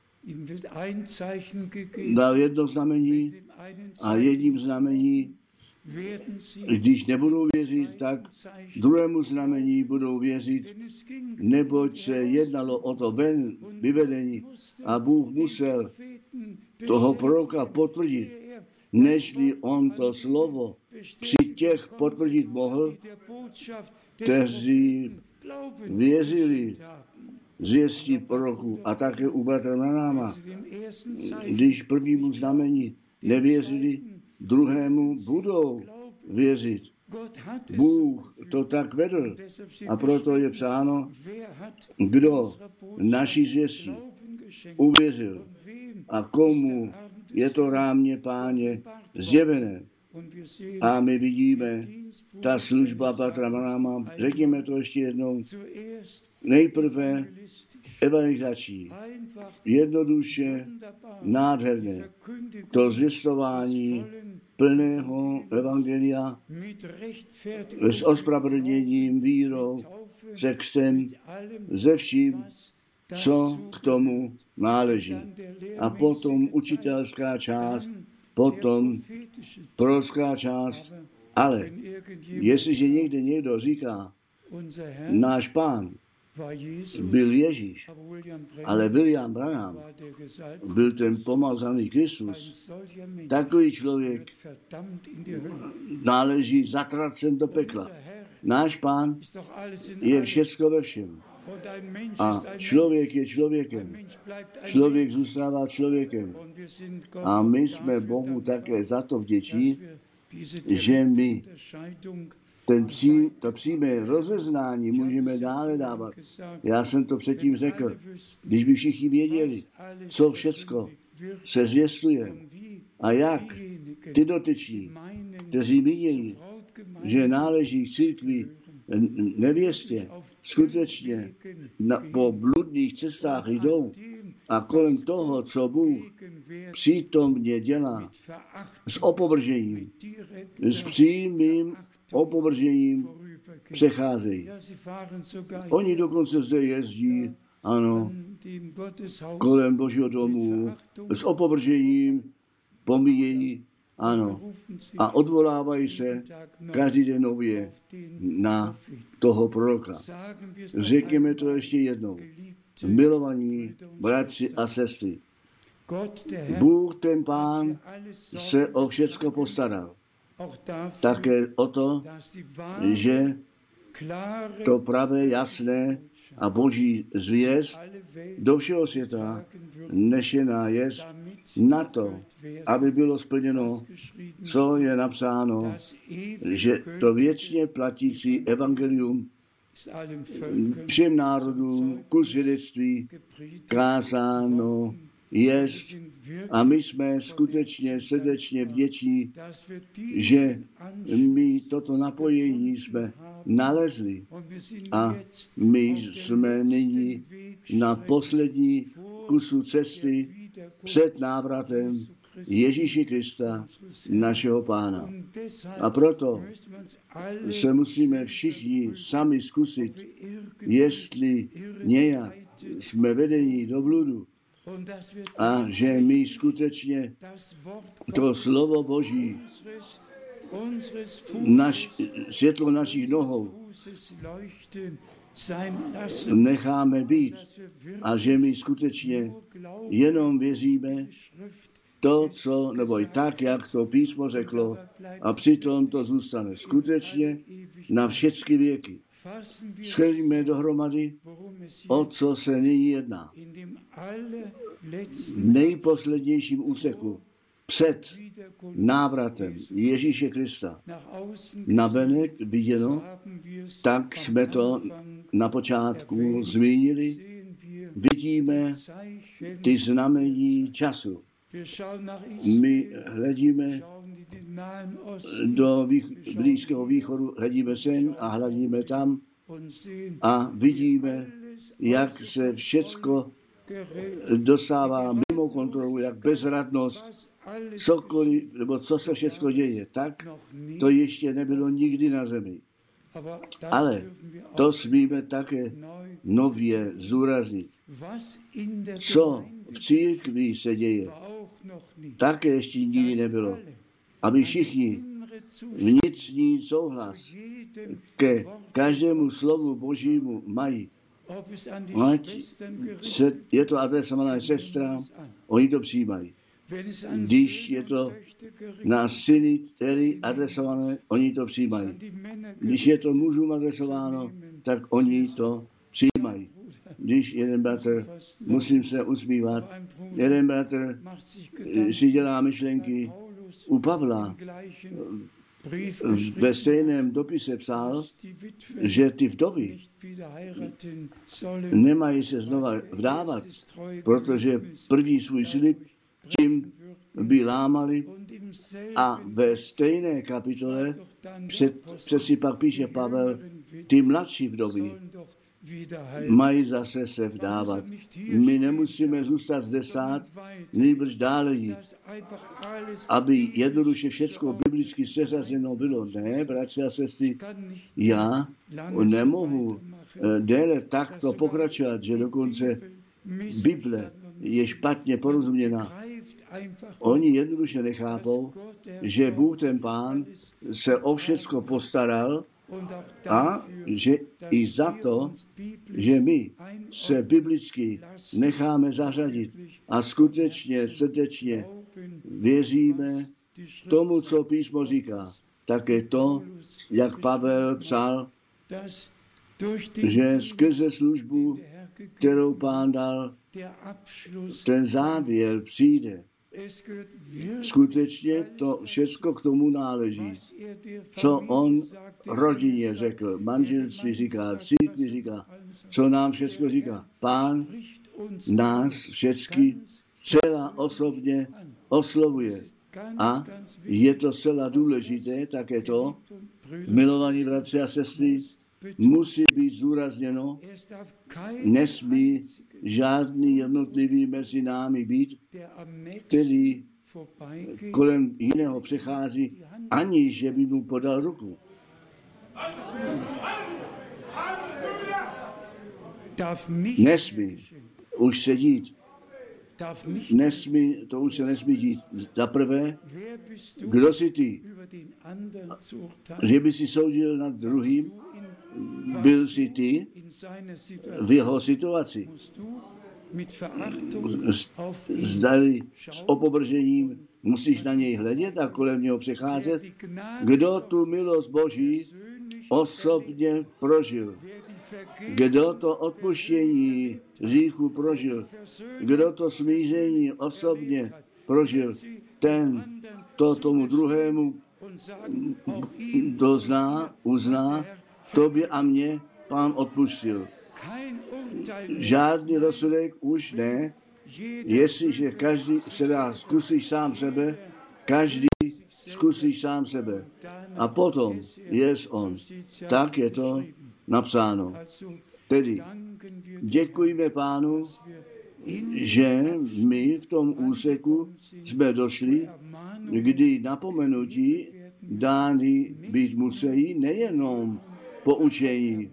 dal jedno znamení a jedním znamení, když nebudou věřit, tak druhému znamení budou věřit, neboť se jednalo o to ven, vyvedení a Bůh musel toho proroka potvrdit, nežli on to slovo při těch potvrdit mohl, kteří věřili zvěstí proroku a také u bratra Branhama. Když prvnímu znamení nevěřili, druhému budou věřit. Bůh to tak vedl a proto je psáno, kdo naší zvěstí uvěřil a komu je to rámě Páně zjevené. A my vidíme, ta služba bratra Branhama, řekněme to ještě jednou, nejprve evangelizační, jednoduše, nádherné, to zvěstování plného evangelia s ospravedlněním, vírou, sextem, ze vším, co k tomu náleží. A potom učitelská část, potom prorocká část, ale jestliže někde někdo říká, náš Pán byl Ježíš, ale William Branham byl ten pomazaný Kristus, takový člověk náleží zatracen do pekla. Náš Pán je všecko ve všem. A člověk je člověkem. Člověk zůstává člověkem. A my jsme Bohu také za to vděční, že my ten pří, to přímé rozeznání můžeme dále dávat. Já jsem to předtím řekl. Když by všichni věděli, co všecko se zvěstuje a jak ty dotyční, kteří vidějí, že náleží k církvi nevěstě, skutečně na, po bludných cestách jdou a kolem toho, co Bůh přítomně dělá, s opovržením, s přímým opovržením přecházejí. Oni dokonce zde jezdí, ano, kolem Božího domu, s opovržením pomíjejí, ano, a odvolávají se každý den nově na toho proroka. Řekněme to ještě jednou. Milovaní bratři a sestry, Bůh, ten Pán, se o všecko postaral. Také o to, že to pravé, jasné a boží zvěst do všeho světa nešená jest na to, aby bylo splněno, co je napsáno, že to věčně platící evangelium všem národům ku svědectví kázáno jest a my jsme skutečně srdečně vděční, že my toto napojení jsme nalezli a my jsme nyní na poslední kusu cesty před návratem Ježíše Krista, našeho Pána. A proto se musíme všichni sami zkusit, jestli nějak jsme vedení do bludu a že my skutečně to slovo Boží, naš, světlo našich nohou, necháme být a že my skutečně jenom věříme to, co, nebo i tak, jak to písmo řeklo, a přitom to zůstane skutečně na všechny věky. Shrňme dohromady, o co se nyní jedná. V nejposlednějším úseku před návratem Ježíše Krista na venek viděno, tak jsme to na počátku zmínili, vidíme ty znamení času. My hledíme do vých, Blízkého východu, hledíme sem a hledíme tam a vidíme, jak se všecko dostává mimo kontrolu, jak bezradnost, cokoliv, nebo co se všecko děje, tak to ještě nebylo nikdy na zemi. Ale to smíme také nově zúraznit. Co v církvi se děje, také ještě nikdy nebylo. Aby všichni vnitřní souhlas ke každému slovu Božímu mají. Ať se, je to adresované sestrám, oni to přijímají. Když je to na syny, který adresované, oni to přijímají. Když je to mužům adresováno, tak oni to přijímají. Když jeden bratr, musím se usmívat, jeden bratr si dělá myšlenky, u Pavla ve stejném dopise psal, že ty vdovy nemají se znova vdávat, protože první svůj slib tím by lámali a ve stejné kapitole před, přeci pak píše Pavel, ty mladší vdovy mají zase se vdávat. My nemusíme zůstat zde stát, nejbrž dále jít, aby jednoduše všecko biblicky seřazeno bylo. Ne, bratři a sestry, já nemohu déle takto pokračovat, že dokonce Bible je špatně porozuměna. Oni jednoduše nechápou, že Bůh ten Pán se o všecko postaral a že i za to, že my se biblicky necháme zařadit a skutečně srdečně věříme tomu, co písmo říká. Také to, jak Pavel psal, že skrze službu, kterou Pán dal, ten závěr přijde. Skutečně to všecko k tomu náleží. Co on rodině řekl, manželství říká, církvi říká, co nám všecko říká. Pán nás všecky celá osobně oslovuje. A je to celá důležité, také to, milovaní bratři a sestry, musí být zúrazněno, nesmí žádný jednotlivý mezi námi být, který kolem jiného přechází, aniž že by mu podal ruku. Nesmí už se dít. Nesmí, to už se nesmí dít. Za prvé, kdo jsi ty? Že by si soudil nad druhým, byl jsi ty v jeho situaci. Zdali s opovržením musíš na něj hledět a kolem něho přecházet. Kdo tu milost Boží osobně prožil. Kdo to odpuštění hříchu prožil, kdo to smíření osobně prožil, ten to tomu druhému dozná, uzná, tobě a mně Pán odpustil. Žádný rozsudek už ne, jestliže každý se dá zkusíš sám sebe, každý zkusíš sám sebe. A potom je on. Tak je to napsáno. Tedy děkujeme Pánu, že my v tom úseku jsme došli, kdy napomenutí dány být musí nejenom poučení,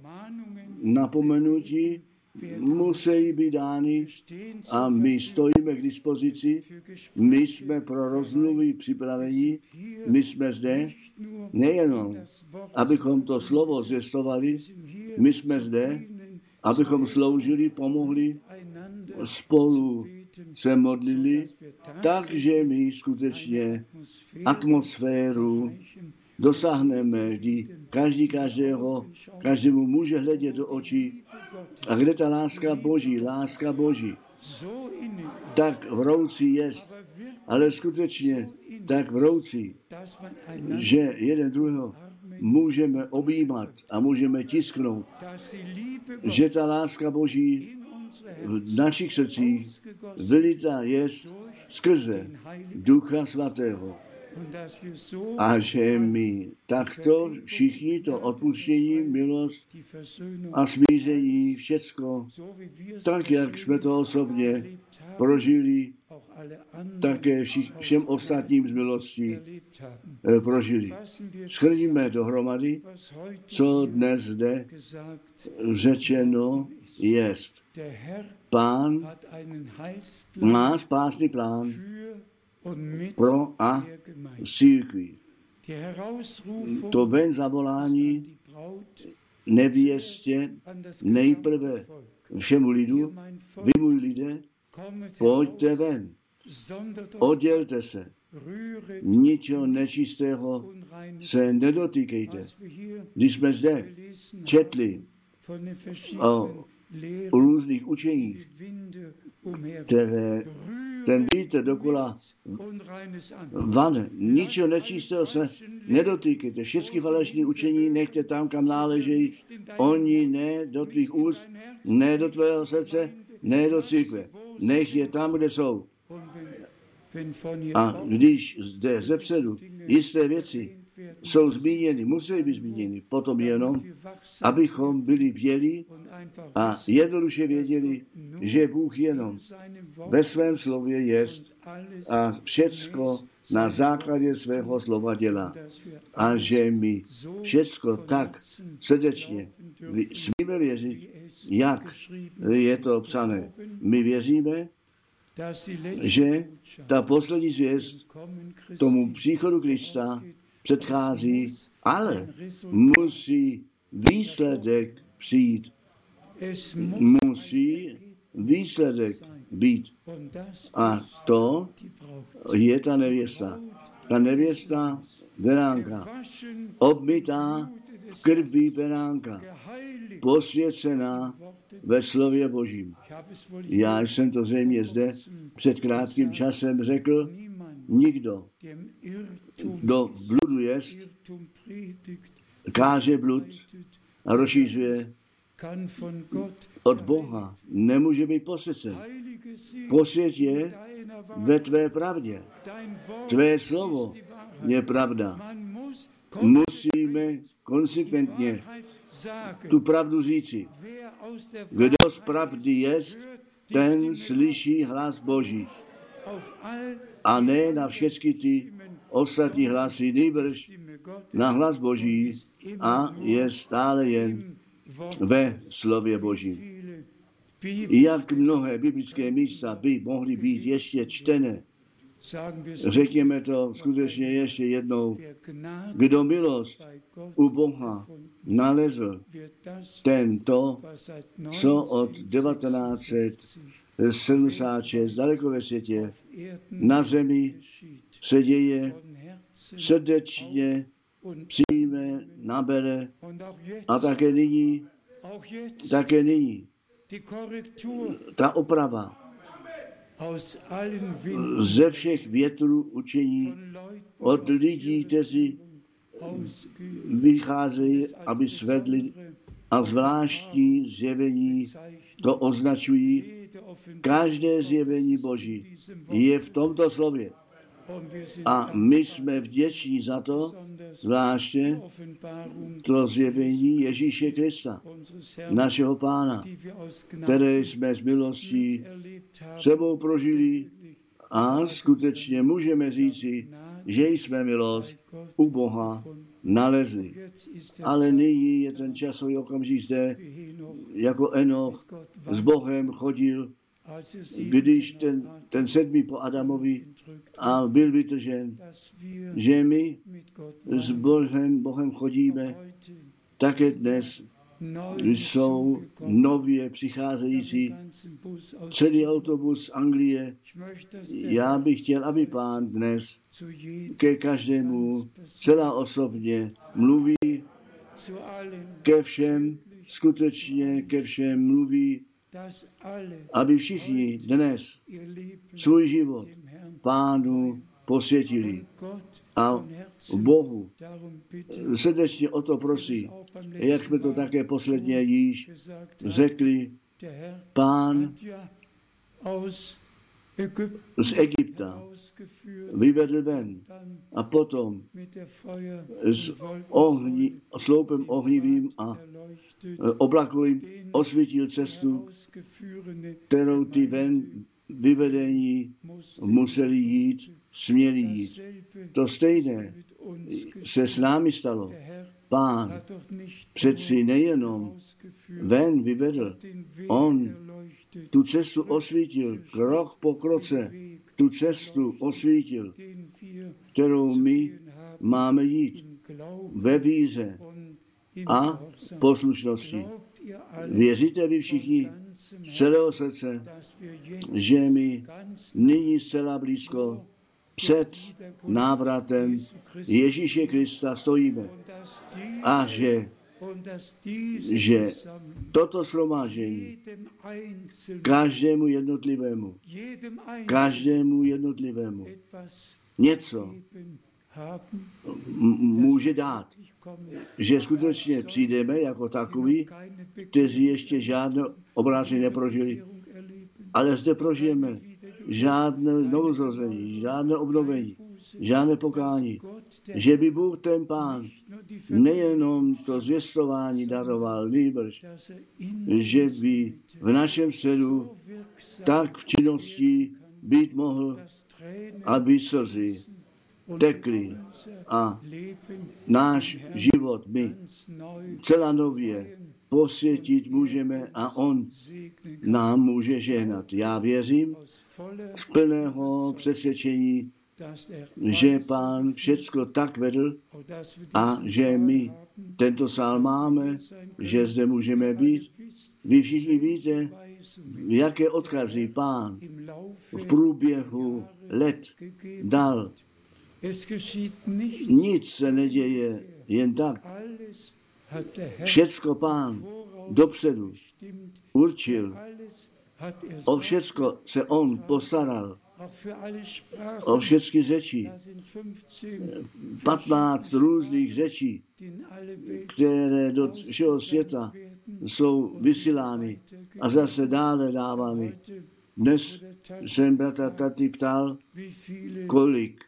napomenutí musí být dány a my stojíme k dispozici, my jsme pro rozmluvy připraveni, my jsme zde nejenom, abychom to slovo zvěstovali, my jsme zde, abychom sloužili, pomohli, spolu se modlili, takže my skutečně atmosféru dosáhneme, kdy každý každého, každému může hledět do očí. A kde ta láska Boží, láska Boží, tak vroucí jest, ale skutečně tak vroucí, že jeden druhého můžeme objímat a můžeme tisknout, že ta láska Boží v našich srdcích vylitá jest skrze Ducha Svatého. A že my takto všichni to odpuštění, milost a smíření, všecko, tak jak jsme to osobně prožili, také všem ostatním z milostí prožili. Shrníme dohromady, co dnes zde řečeno jest. Pán má spásný plán pro a církví. To ven zavolání nevěstě nejprve všemu lidu, vy můj lidé, pojďte ven, oddělte se, ničeho nečistého se nedotýkejte. Když jsme zde četli o různých učeních, které ten vítr dokola vane, ničeho nečistého se nedotýkejte. Všechny falešní učení nechte tam, kam náležejí. Oni ne do tvých úst, ne do tvého srdce, ne do církve. Nech je tam, kde jsou. A když zde zepředu jisté věci jsou zmíněny, musí být zmíněny, potom jenom, abychom byli bdělí a jednoduše věděli, že Bůh jenom ve svém slově jest a všecko na základě svého slova dělá. A že my všecko tak srdečně smíme věřit, jak je to psané. My věříme, že ta poslední zvěst tomu příchodu Krista předchází, ale musí výsledek přijít. Musí výsledek být. A to je ta nevěsta. Ta nevěsta beránka, obmytá v krvi beránka, posvěcená ve slově Božím. Já jsem to zřejmě zde před krátkým časem řekl, nikdo, kdo v bludu jest, káže blud a rozšířuje, od Boha nemůže být posvěcen. Posvěť je ve tvé pravdě. Tvé slovo je pravda. Musíme konsekventně tu pravdu říci. Kdo z pravdy jest, ten slyší hlas Boží. A ne na všechny ty ostatní hlasy, nýbrž na hlas Boží a je stále jen ve slově Božím. Jak mnohé biblické místa by mohly být ještě čtené, řekněme to skutečně ještě jednou. Kdo milost u Boha nalezl, ten to, co od devatenáct sedmdesát šest daleko ve světě na zemi se děje, srdečně přijme, nabere A také nyní, také nyní, ta oprava ze všech větrů učení od lidí, kteří vycházejí, aby svedli a zvláštní zjevení to označují. Každé zjevení Boží je v tomto slově. A my jsme vděční za to, zvláště to zjevení Ježíše Krista, našeho Pána, které jsme z milostí sebou prožili a skutečně můžeme říci, že jsme milost u Boha nalezli. Ale nyní je ten časový okamžik zde, jako Enoch s Bohem chodil, když ten, ten sedmý po Adamovi a byl vytržen, že my s Bohem, Bohem chodíme, také dnes jsou nově přicházející celý autobus z Anglie. Já bych chtěl, aby Pán dnes ke každému celá osobně mluví, ke všem, skutečně ke všem mluví, aby všichni dnes svůj život Pánu posvětili. A Bohu srdečně o to prosí, jak jsme to také posledně již řekli, Pán z Egypta vyvedl ven a potom s ohni, sloupem ohnivým a oblakovým osvítil cestu, kterou ty ven vyvedení museli jít, směli jít. To stejné se s námi stalo. Pán přeci nejenom ven vyvedl, on tu cestu osvítil, krok po kroce, tu cestu osvítil, kterou my máme jít ve víře a poslušnosti. Věříte vy všichni z celého srdce, že my nyní zcela blízko před návratem Ježíše Krista stojíme a že, že toto shromáždění každému jednotlivému, každému jednotlivému něco může dát. Že skutečně přijdeme jako takoví, kteří ještě žádné obrácení neprožili, ale zde prožijeme žádné novozrození, žádné obnovení, žádné pokání. Že by Bůh ten Pán nejenom to zvěstování daroval, nýbrž, že by v našem středu tak v činnosti být mohl, aby slzy tekli a náš život my celá nově posvětit můžeme a on nám může žehnat. Já věřím z plného přesvědčení, že Pán všecko tak vedl a že my tento sál máme, že zde můžeme být. Vy všichni víte, jaké odkazy Pán v průběhu let dal. Nic se neděje jen tak. Všecko Pán dopředu určil. O všecko se on postaral. O všechny řeči. patnáct různých řečí, které do všeho světa jsou vysílány a zase dále dávány. Dnes jsem bratra Taty ptal, kolik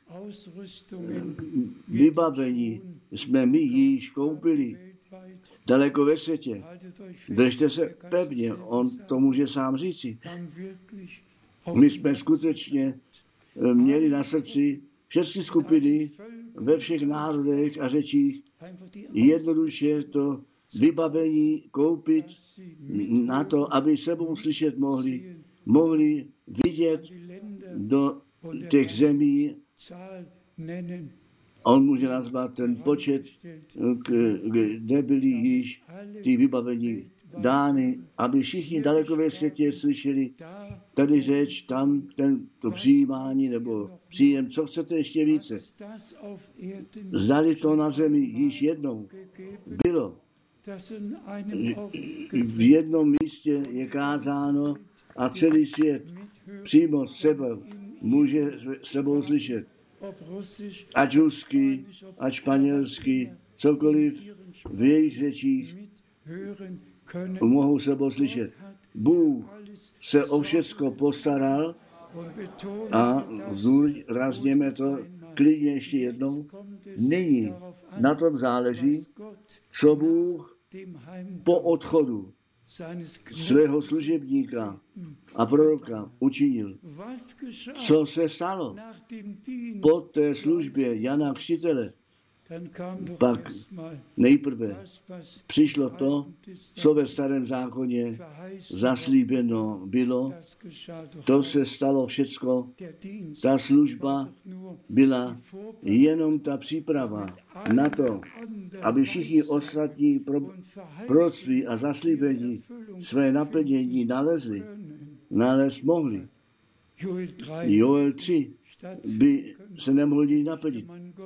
vybavení jsme my již koupili daleko ve světě. Držte se pevně, on to může sám říci. My jsme skutečně měli na srdci všechny skupiny ve všech národech a řečích jednoduše to vybavení koupit na to, aby sebou slyšet mohli, mohli vidět do těch zemí. On může nazvat ten počet, kde byli již ty vybavení dány, aby všichni daleko ve světě slyšeli tady řeč, tam ten, to přijímání nebo příjem, co chcete ještě více. Zdali to na zemi již jednou bylo v jednom místě je kázáno a celý svět přímo sebe může s tebou slyšet. Ať ruský, ať španělský, cokoliv v jejich řečích mohou sebou slyšet. Bůh se o všecko postaral a zdůrazněme to klidně ještě jednou. Nyní na tom záleží, co Bůh po odchodu svého služebníka a proroka učinil. Co se stalo po té službě Jana Křtitele? Pak nejprve přišlo to, co ve Starém zákoně zaslíbeno bylo. To se stalo všecko. Ta služba byla jenom ta příprava na to, aby všichni ostatní pro, proroctví a zaslíbení své naplnění nalezli. Nalez mohli. Joel tři by se nemohli naplnit.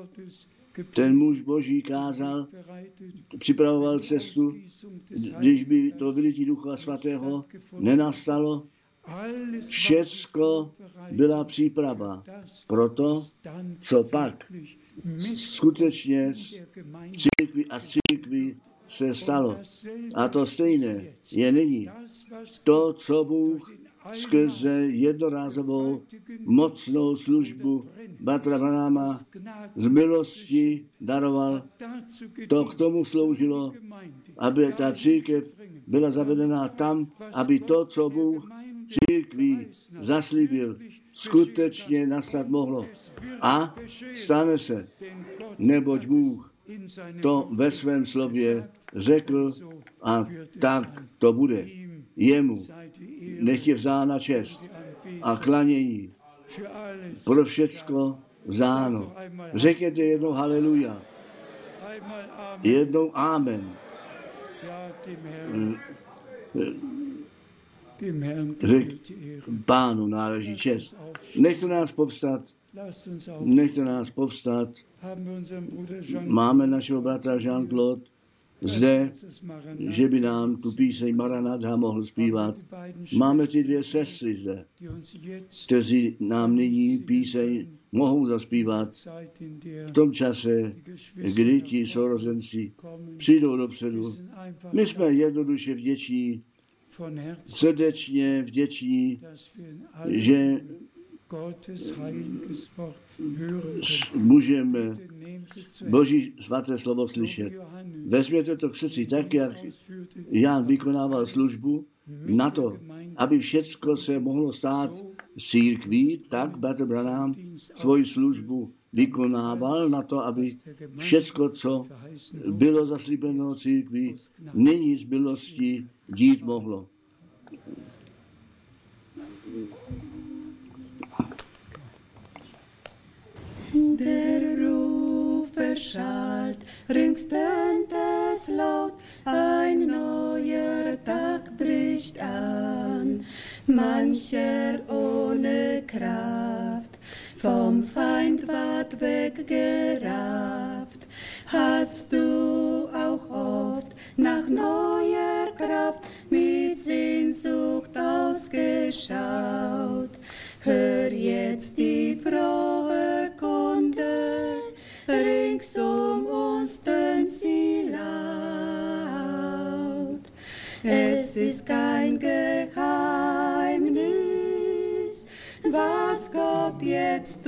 Ten muž Boží kázal, připravoval cestu, když by to vylití Ducha Svatého nenastalo. Všecko byla příprava pro to, co pak skutečně v církvi a církvi se stalo. A to stejné je nyní. To, co Bůh skrze jednorázovou mocnou službu Bratra Branhama z milosti daroval, to k tomu sloužilo, aby ta církev byla zavedená tam, aby to, co Bůh církví zaslíbil, skutečně nastat mohlo. A stane se, neboť Bůh to ve svém slově řekl a tak to bude. Jemu nech je vzána čest a klanění pro všecko vzáno. Řekněte jednou haleluja, jednou amen. Řek, Pánu náleží čest. Nechte nás povstat, nechte nás povstat. Máme našeho bratra Jean-Claude zde, že by nám tu píseň Maranatha mohl zpívat. Máme ty dvě sestry zde, kteří nám nyní píseň mohou zaspívat v tom čase, kdy ti sourozenci přijdou dopředu. My jsme jednoduše vděční, srdečně vděční, že můžeme Boží svaté slovo slyšet. Vezměte to k srdci, tak jak Jan vykonával službu na to, aby všecko se mohlo stát církví, tak Bratr Branham svoji službu vykonával na to, aby všecko, co bylo zaslíbeno církví, nyní z milosti dít mohlo. Der Ruf erschallt, ringstent es laut, ein neuer Tag bricht an. Mancher ohne Kraft, vom Feind ward weggerafft. Hast du auch oft nach neuer Kraft mit Sehnsucht ausgeschaut? Hör jetzt die frohe Kunde, rings um uns tönt sie laut. Es ist kein Geheimnis, was Gott jetzt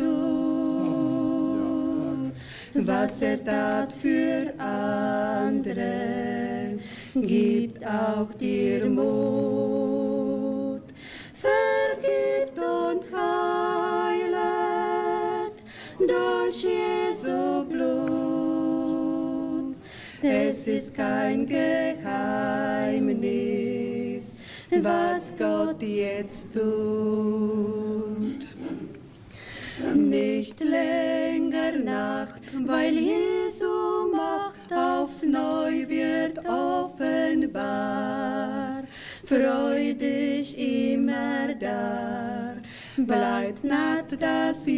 tut, was er tat für andere, gibt auch dir Mut. Vergibt und heilet durch Jesu Blut. Es ist kein Geheimnis, was Gott jetzt tut. Nicht länger Nacht, weil Jesu Macht aufs Neu wird offenbar. Freu dich immer da, bleibt naht das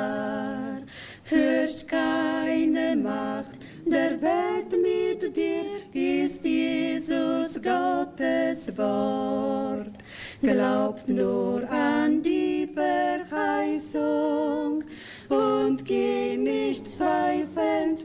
Jubeljahr. Fürcht keine Macht der Welt mit dir, Jesus Gottes Wort. Glaubt nur an die Verheißung und geh nicht zweifelnd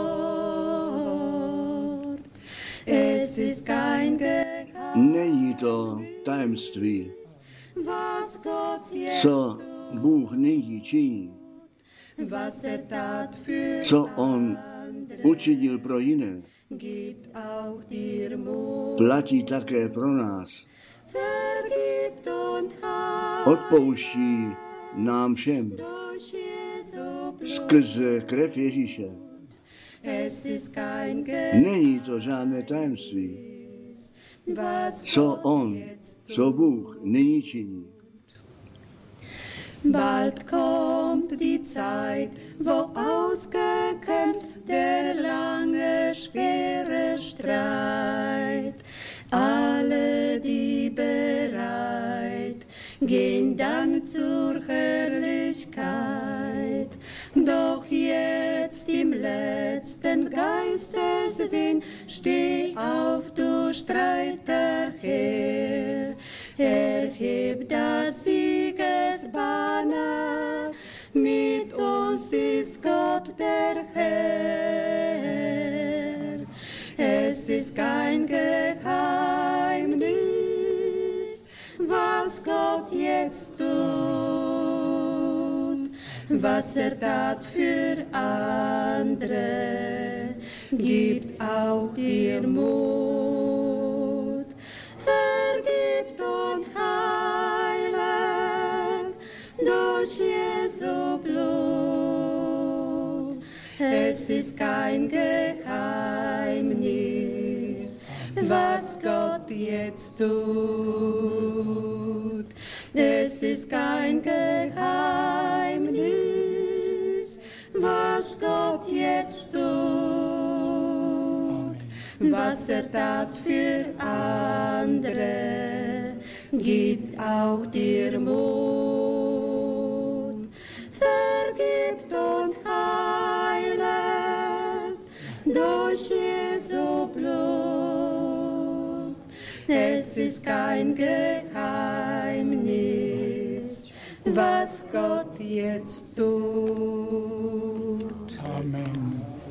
fort. Es ist kein Není to tajemství, was Gott jetzt co Bůh nyní činí, was er tat für co On učinil pro jiné, gibt auch dir Mut. platí také pro nás. Vergibt und heilt Odpouští nám všem durch Jesu Blut. skrze krev Ježíše. Es ist kein Není to žádné tajemství, Geheimnis, was co Gott On, jetzt co Bůh nyní činí. Bald kommt die Zeit, wo ausgekämpft der lange, schwere Streit. Alle, die bereit, gehen dann zur Herrlichkeit. Doch jetzt im letzten Geisteswind, steh auf, du Streiter Heer. Erheb das Siegesbanner, mit uns ist Gott der Herr. Es ist kein Geheimnis, was Gott jetzt tut, was er tat für andere, gibt auch dir Mut. Vergibt und heilet durch Jesu Blut. Es ist kein Geheimnis, was Gott jetzt tut. Es ist kein Geheimnis, was Gott jetzt tut. Was er tat für andere, gibt auch dir Mut. Vergibt und heilet durch Jesu Blut. Es ist kein Geheimnis, was Gott jetzt tut. Amen.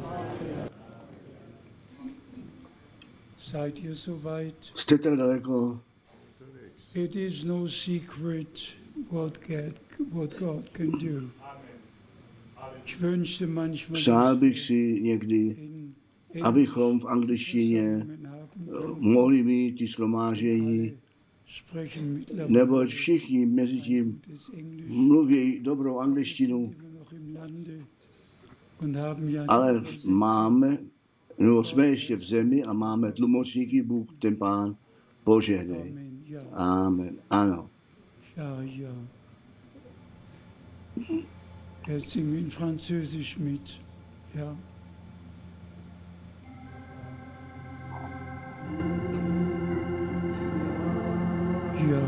Seid ihr soweit? Jste tak daleko? It is no secret what God, what God can do. Ich wünschte manchmal, Přál bych si někdy, in abychom v angličtině mohli mít ty shromáždění, sprechen mittlerweile neboť všichni mezi tím des Englisch mluví dobrou angličtinu, immer noch im Lande und haben ja ale die Übersetzung. máme, no jsme ještě v zemi a máme tlumočníky, Bůh, ten Pán, požehnej. Amen. Ja, Amen. Ano. ja, ja. Jetzt singen wir in Französisch mit. Ja. Ja.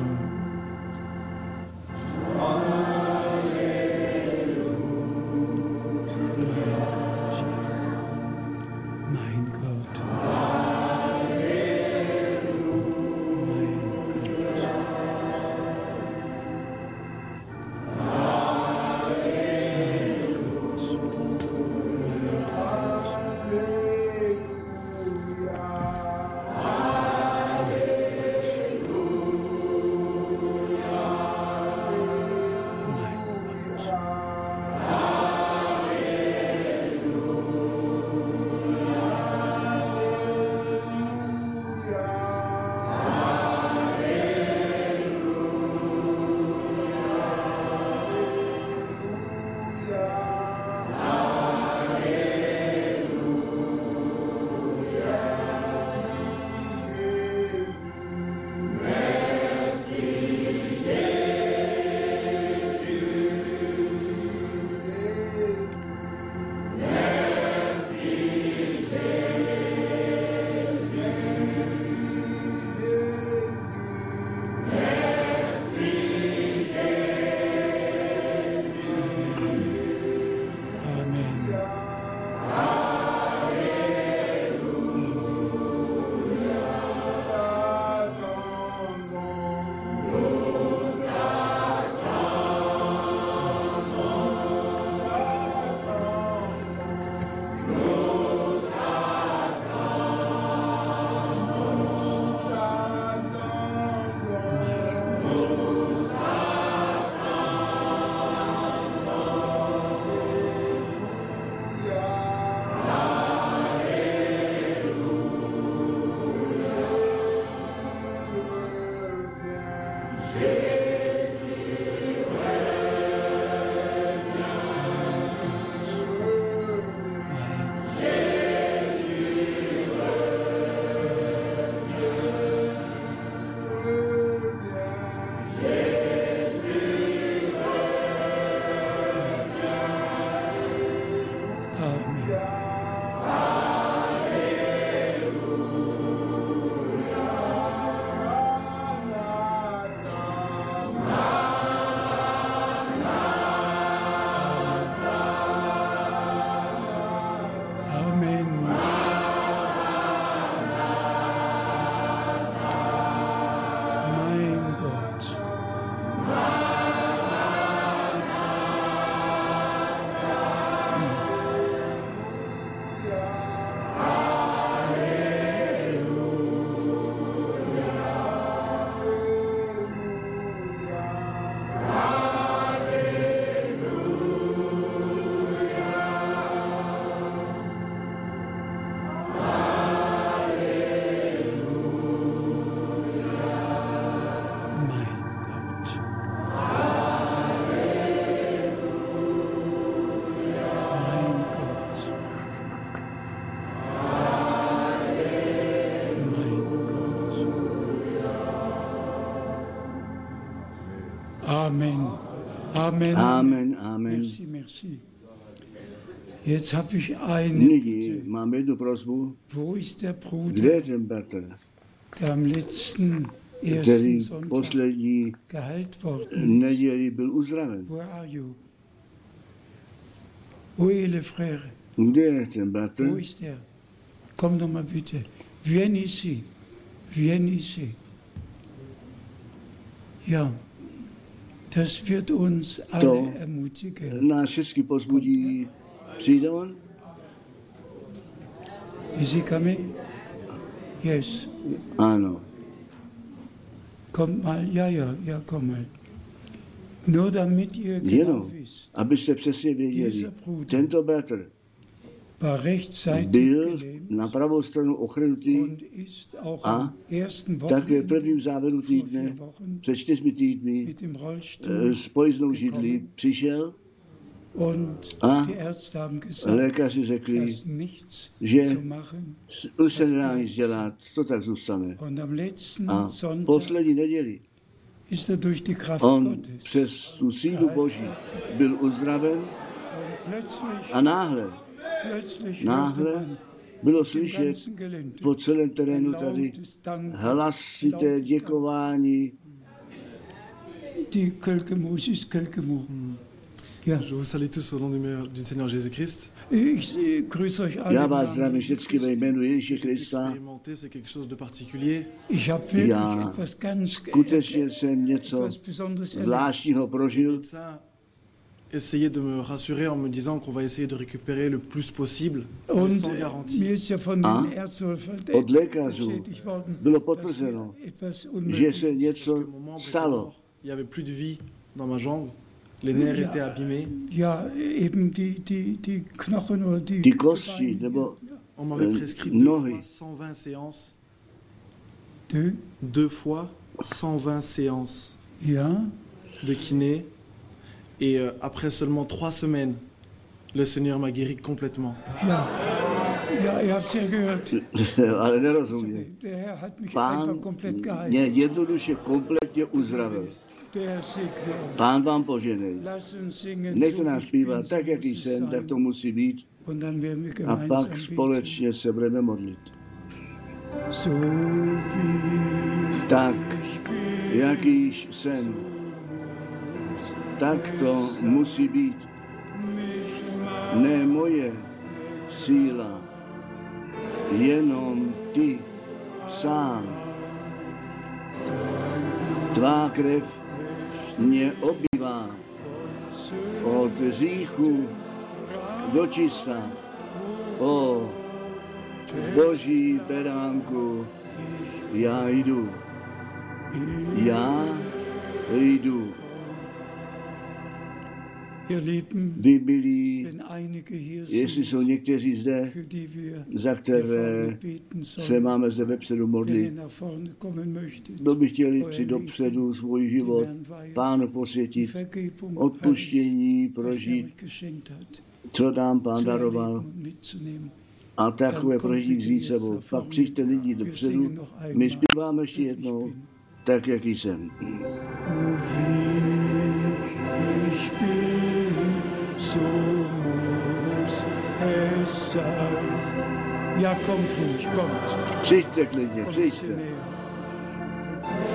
Mein Gott. Amen. Amen. Amen, amen. Merci, merci. Jetzt habe ich eine Nyní Bitte. mám jednu prosbu. Wo ist der Kde Bruder, je ten bratr, der am letzten který ersten Sonntag poslední geheilt worden ist? neděli byl uzdraven? Wo are you? Wo est le frère? Kde je ten bratr? Wo ist er? Komm doch mal bitte. Viens ici. Viens ici. Ja, das wird uns alle To ermutigen. nás všechny pozbudí. Přijde on? Is he coming? Yes. Ano. Kommt mal. Ja, ja, ja, komm mal. Nur damit ihr genau Jenom, wisst, abyste přesně věděli, tento bratr war rechtzeitig byl gelähmt na pravou stranu ochrnutý und ist auch a am ersten také v prvním Wochenende závěru vor týdne, vier Wochen před čtyřmi týdny, mit dem eh, Rollstuhl s pojízdnou židlí přišel und a die Ärzte haben gesagt, lékaři řekli, da ist nichts že zu machen. už se nedá nic dělat, to tak zůstane. Und am letzten A Sonntag poslední neděli ist er durch die Kraft on Gottes. přes tu sílu Boží byl uzdraven Und plötzlich, a náhle, plötzlich hörte náhle man bylo im slyšet ganzen Gelände po celém ein terénu tady lautes Dank, hlasité lautes děkování. Dank. Die Kölkemus ist Kölkemu. Ja, Je vous salue tous au nom du, meilleur- du Seigneur Jésus-Christ. ich äh, grüße euch alle. Já im vás Namen zdravím Jesu všichni ve Christi. jménu Ce Ježíše que j'ai pu Krista. expérimenter, c'est quelque chose de particulier. Ich habe wirklich Ja, etwas ganz skutečně jsem něco etwas Besonderes erlebt. zvláštního Le prožil. médecin essayait de me rassurer en me disant qu'on va essayer de récupérer le plus possible, mais Und sans äh, garantie. mir ist ja von A den Ärzten od lékařů bestätigt worden, bylo dass potvrzeno, hier etwas že unmöglich se Parce něco que mon membre était stalo. mort, il n'y avait plus de vie dans ma jambe, les nerfs Ja. étaient abîmés. Ja, eben die, die, die Knochen oder die, Die kosti, Gebeine, nebo On m'avait Euh, prescrit deux nohy. fois cent vingt séances, Deux. deux fois cent vingt séances Ja, de kiné, et euh, après seulement trois semaines, le Seigneur m'a guéri complètement. ja. Ja, ihr habt es ja gehört. ale nerozuměl. Der Herr hat mich Pán einfach komplett mě geheilt. jednoduše kompletně uzdravil. Der Herr segne euch. Pán vám poženej. Lass uns singen, Nechte so wie nás ich bin, zpívat so tak, jaký muss es jsem, tak sein. to musí být. Und dann werden wir A gemeinsam pak beten. společně se budeme modlit. So wie Tak, ich bin, jakýž jsem, tak to musí být. Ne moje síla, jenom ty sám. Tvá krev mě obývá od hříchu do čista. O Boží beránku, já jdu. Já jdu. ihr Lieben, Vy milí, wenn einige hier jestli jsou sind, někteří zde, für die wir za hier které vorne beten se sollen, máme zde vepředu wenn ihr modlit, nach vorne kommen möchtet, kdo by chtěli přijít dopředu svůj život, Pánu posvětit, Vergebung, odpuštění was er prožít, euch geschenkt hat, co nám Pán zu daroval, erleben und mitzunehmen. a takové prožití vzít sebou. Pak přijďte lidi dopředu, my zpíváme ještě jednou, tak, jaký jsem. Oh, wie ich bin, so muss es sein. Ja, kommt ruhig, kommt. Přijďte klidně, Kommt ein bisschen přijďte. näher.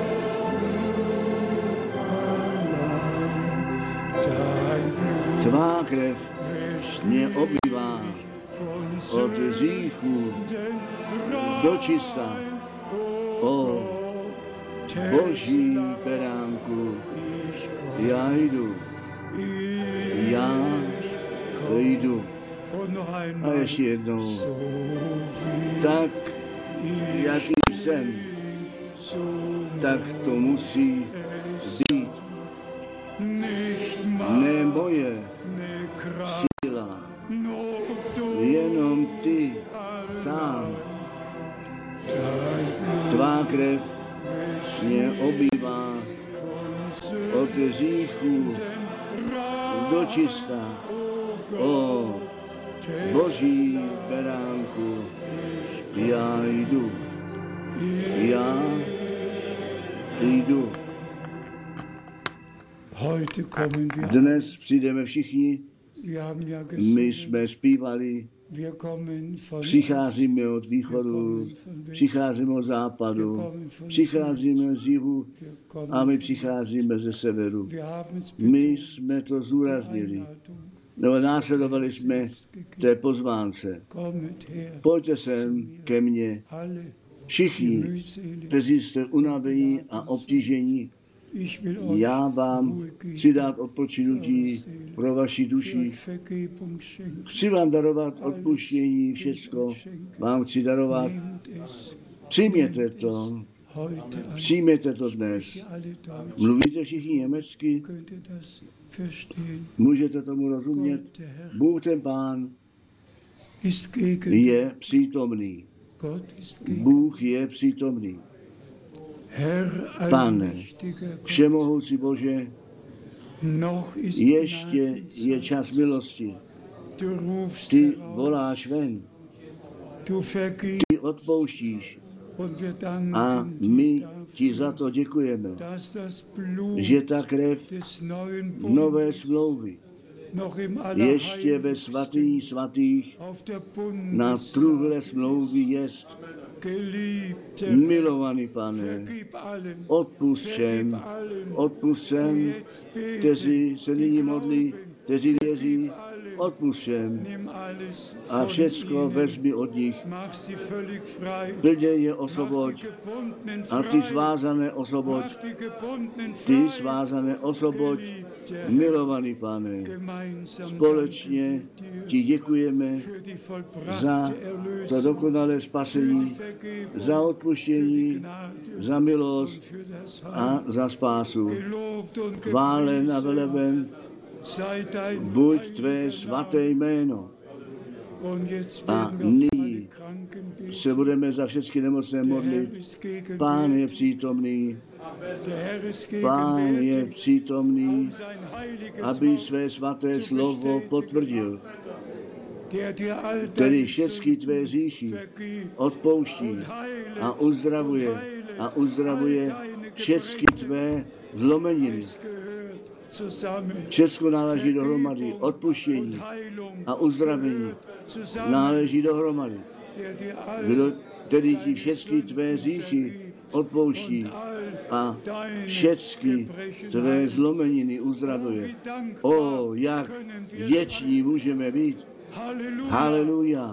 Dein Blut Tvá krev wäscht mě mich obývá von od hříchu Sünden do čista. O Boží beránku, já jdu. Já jdu. Und noch A einmal, ještě jednou, so wie tak, jaký jsem, so tak to musí být. nicht Ne meine moje Kraft, síla, nur du jenom ty sám. dein Blut Tvá krev wäscht mě obývá von od hříchu do čista. O Boží beránku, já jdu. Já jdu. Heute kommen wir. Dnes přijdeme všichni, Wir haben ja my gesungen, jsme zpívali, wir kommen von přicházíme od východu, přicházíme od západu, přicházíme z jihu wir kommen. a my přicházíme ze severu. Wir haben es My betont, jsme to zúraznili, Einladung. nebo následovali jsme té pozvánce. Kommet her, Pojďte sem ke mně, alle všichni, mühselig. kteří jste unavení a obtížení. Ich will euch Já vám Ruhe geben, chci dát odpočinutí pro vaši duši. euch Vergebung schenken. Chci vám darovat odpuštění, všecko vám chci darovat. Nehmt es Přijměte to, heute an. přijměte to dnes. Ihr alle Deutsch, Mluvíte všichni německy? könnt ihr das verstehen? Můžete tomu rozumět? Gott, der Herr, Bůh ten Pán ist gegen je přítomný. Gott ist gegen Bůh je přítomný. Herr Pane, allmächtiger Gott, všemohoucí Bože, noch ist ještě Gnadenzeit. je čas milosti. Du rufst Ty heraus, voláš ven, du vergibst ty odpouštíš und wir a danken my dir ti dafür, za to děkujeme, dass das Blut že ta krev des neuen nové Bundes smlouvy noch im ještě ve Allerheiligsten svatých svatých auf der na Bundes truhle smlouvy jest. geliebter Milovaný Pane, vergib allen, odpust vergib všem, allen, odpust všem, jetzt beten, kteří se die nyní modlí, glauben, kteří věří, vergib allen, odpust všem nimm alles a von všecko ihnen, vezmi od nich. mach sie völlig frei, Plně je mach osoboď die Gebundenen a ty frei, svázané osoboď, mach die Gebundenen ty frei, svázané osoboď, geliebter milovaný Pane. gemeinsam Společně danken wir ti dir děkujeme für die za vollbrachte to Erlösung, dokonalé für spasení, die Vergebung, za für die odpuštění, Gnade za und milost für das Heil. a za spásu. Gelobt und Chválen a gepriesen veleben sei dein buď heiliger tvé Name. svaté jméno. Und jetzt A werden wir auf alle nyní Kranken beten. se budeme za všechny nemocné Der modlit. Herr ist gegen Pán je Welt. přítomný, Der Herr ist gegen Pán je Welt, přítomný, um sein heiliges aby Wort, své svaté slovo potvrdil, der dir all který deine všechny tvé Sünden hříchy vergibt odpouští und heilet a uzdravuje und heilet a uzdravuje all deine všechny Gebrechen. tvé zlomeniny. Es gehört zusammen. Všechno náleží Vergebung dohromady, odpuštění und Heilung a uzdravení gehört zusammen, náleží dohromady. der dir all Kdo tedy ti deine všechny tvé Sünden hříchy vergibt odpouští und all a deine všechny Gebrechen tvé heilt. zlomeniny Oh, uzdravuje. wie dankbar O, jak können wir vděční můžeme být. sein. Halleluja. Haleluja.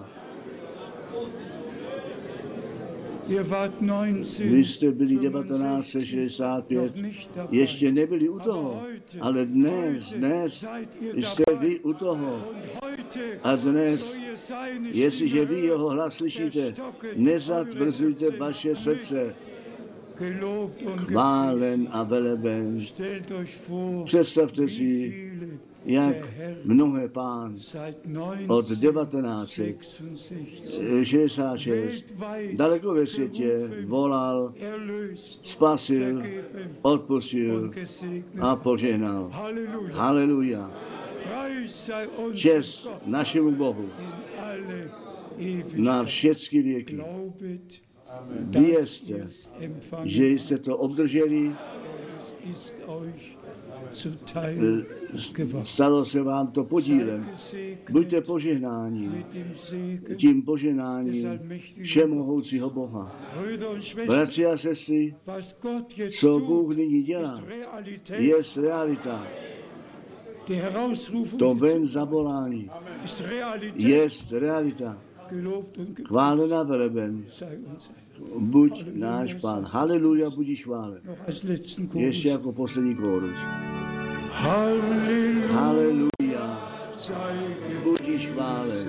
Ihr wart neunzehn, Vy jste byli devatenáct set šedesát pět, noch nicht dabei. ještě nebyli u toho, ale dnes, dnes seid ihr jste dabei. vy u toho. Und heute A dnes, so ihr seine jestliže Stimme vy jeho hört, hlas slyšíte, verstocket nezatvrzujte eure vaše Herzen srdce. nicht. Gelobt und Chválen a veleben. Stellt euch vor, Představte wie si, viele jak der Herr mnohé Pán seit od devatenáct set neunzehnhundertsechsundsechzig šedesát šest daleko ve světě volal, erlöst, spasil, vergeben odpustil und gesegnet. a požehnal. Halleluja. Haleluja. Preis sei uns Čest Gott našemu Bohu in alle na Ewigkeit. všechny věky. Glaubet, Vězte, dass ihr's empfangen že jste to obdrželi, es ist euch zuteil geworden. stalo se vám to podílem. Seid Buďte gesegnet požehnáni mit dem Segen tím des požehnáním allmächtigen všemohoucího Boha. Brüder und Schwestern. Bratři a sestry, Was Gott jetzt co tut, Bůh nyní dělá, ist Realität. je realita. Die Herausrufung To des ven zavolání ist Realität. je realita. Gelobt und gepriesen Chválen a veleben. sei uns. Buď náš Pán. Haleluja, budíš chválen. Noch als letzten Chorus. Ještě jako poslední kórus. Halleluja Haleluja, sei budíš chválen.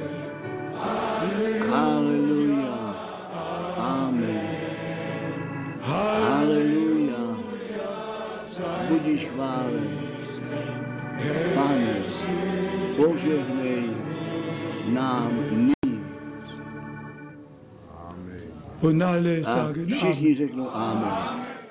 Haleluja, amen. Haleluja, budíš chválen. Pane, požehnej nám nyní. Und alle A sagen Amen. všichni řeknou amen.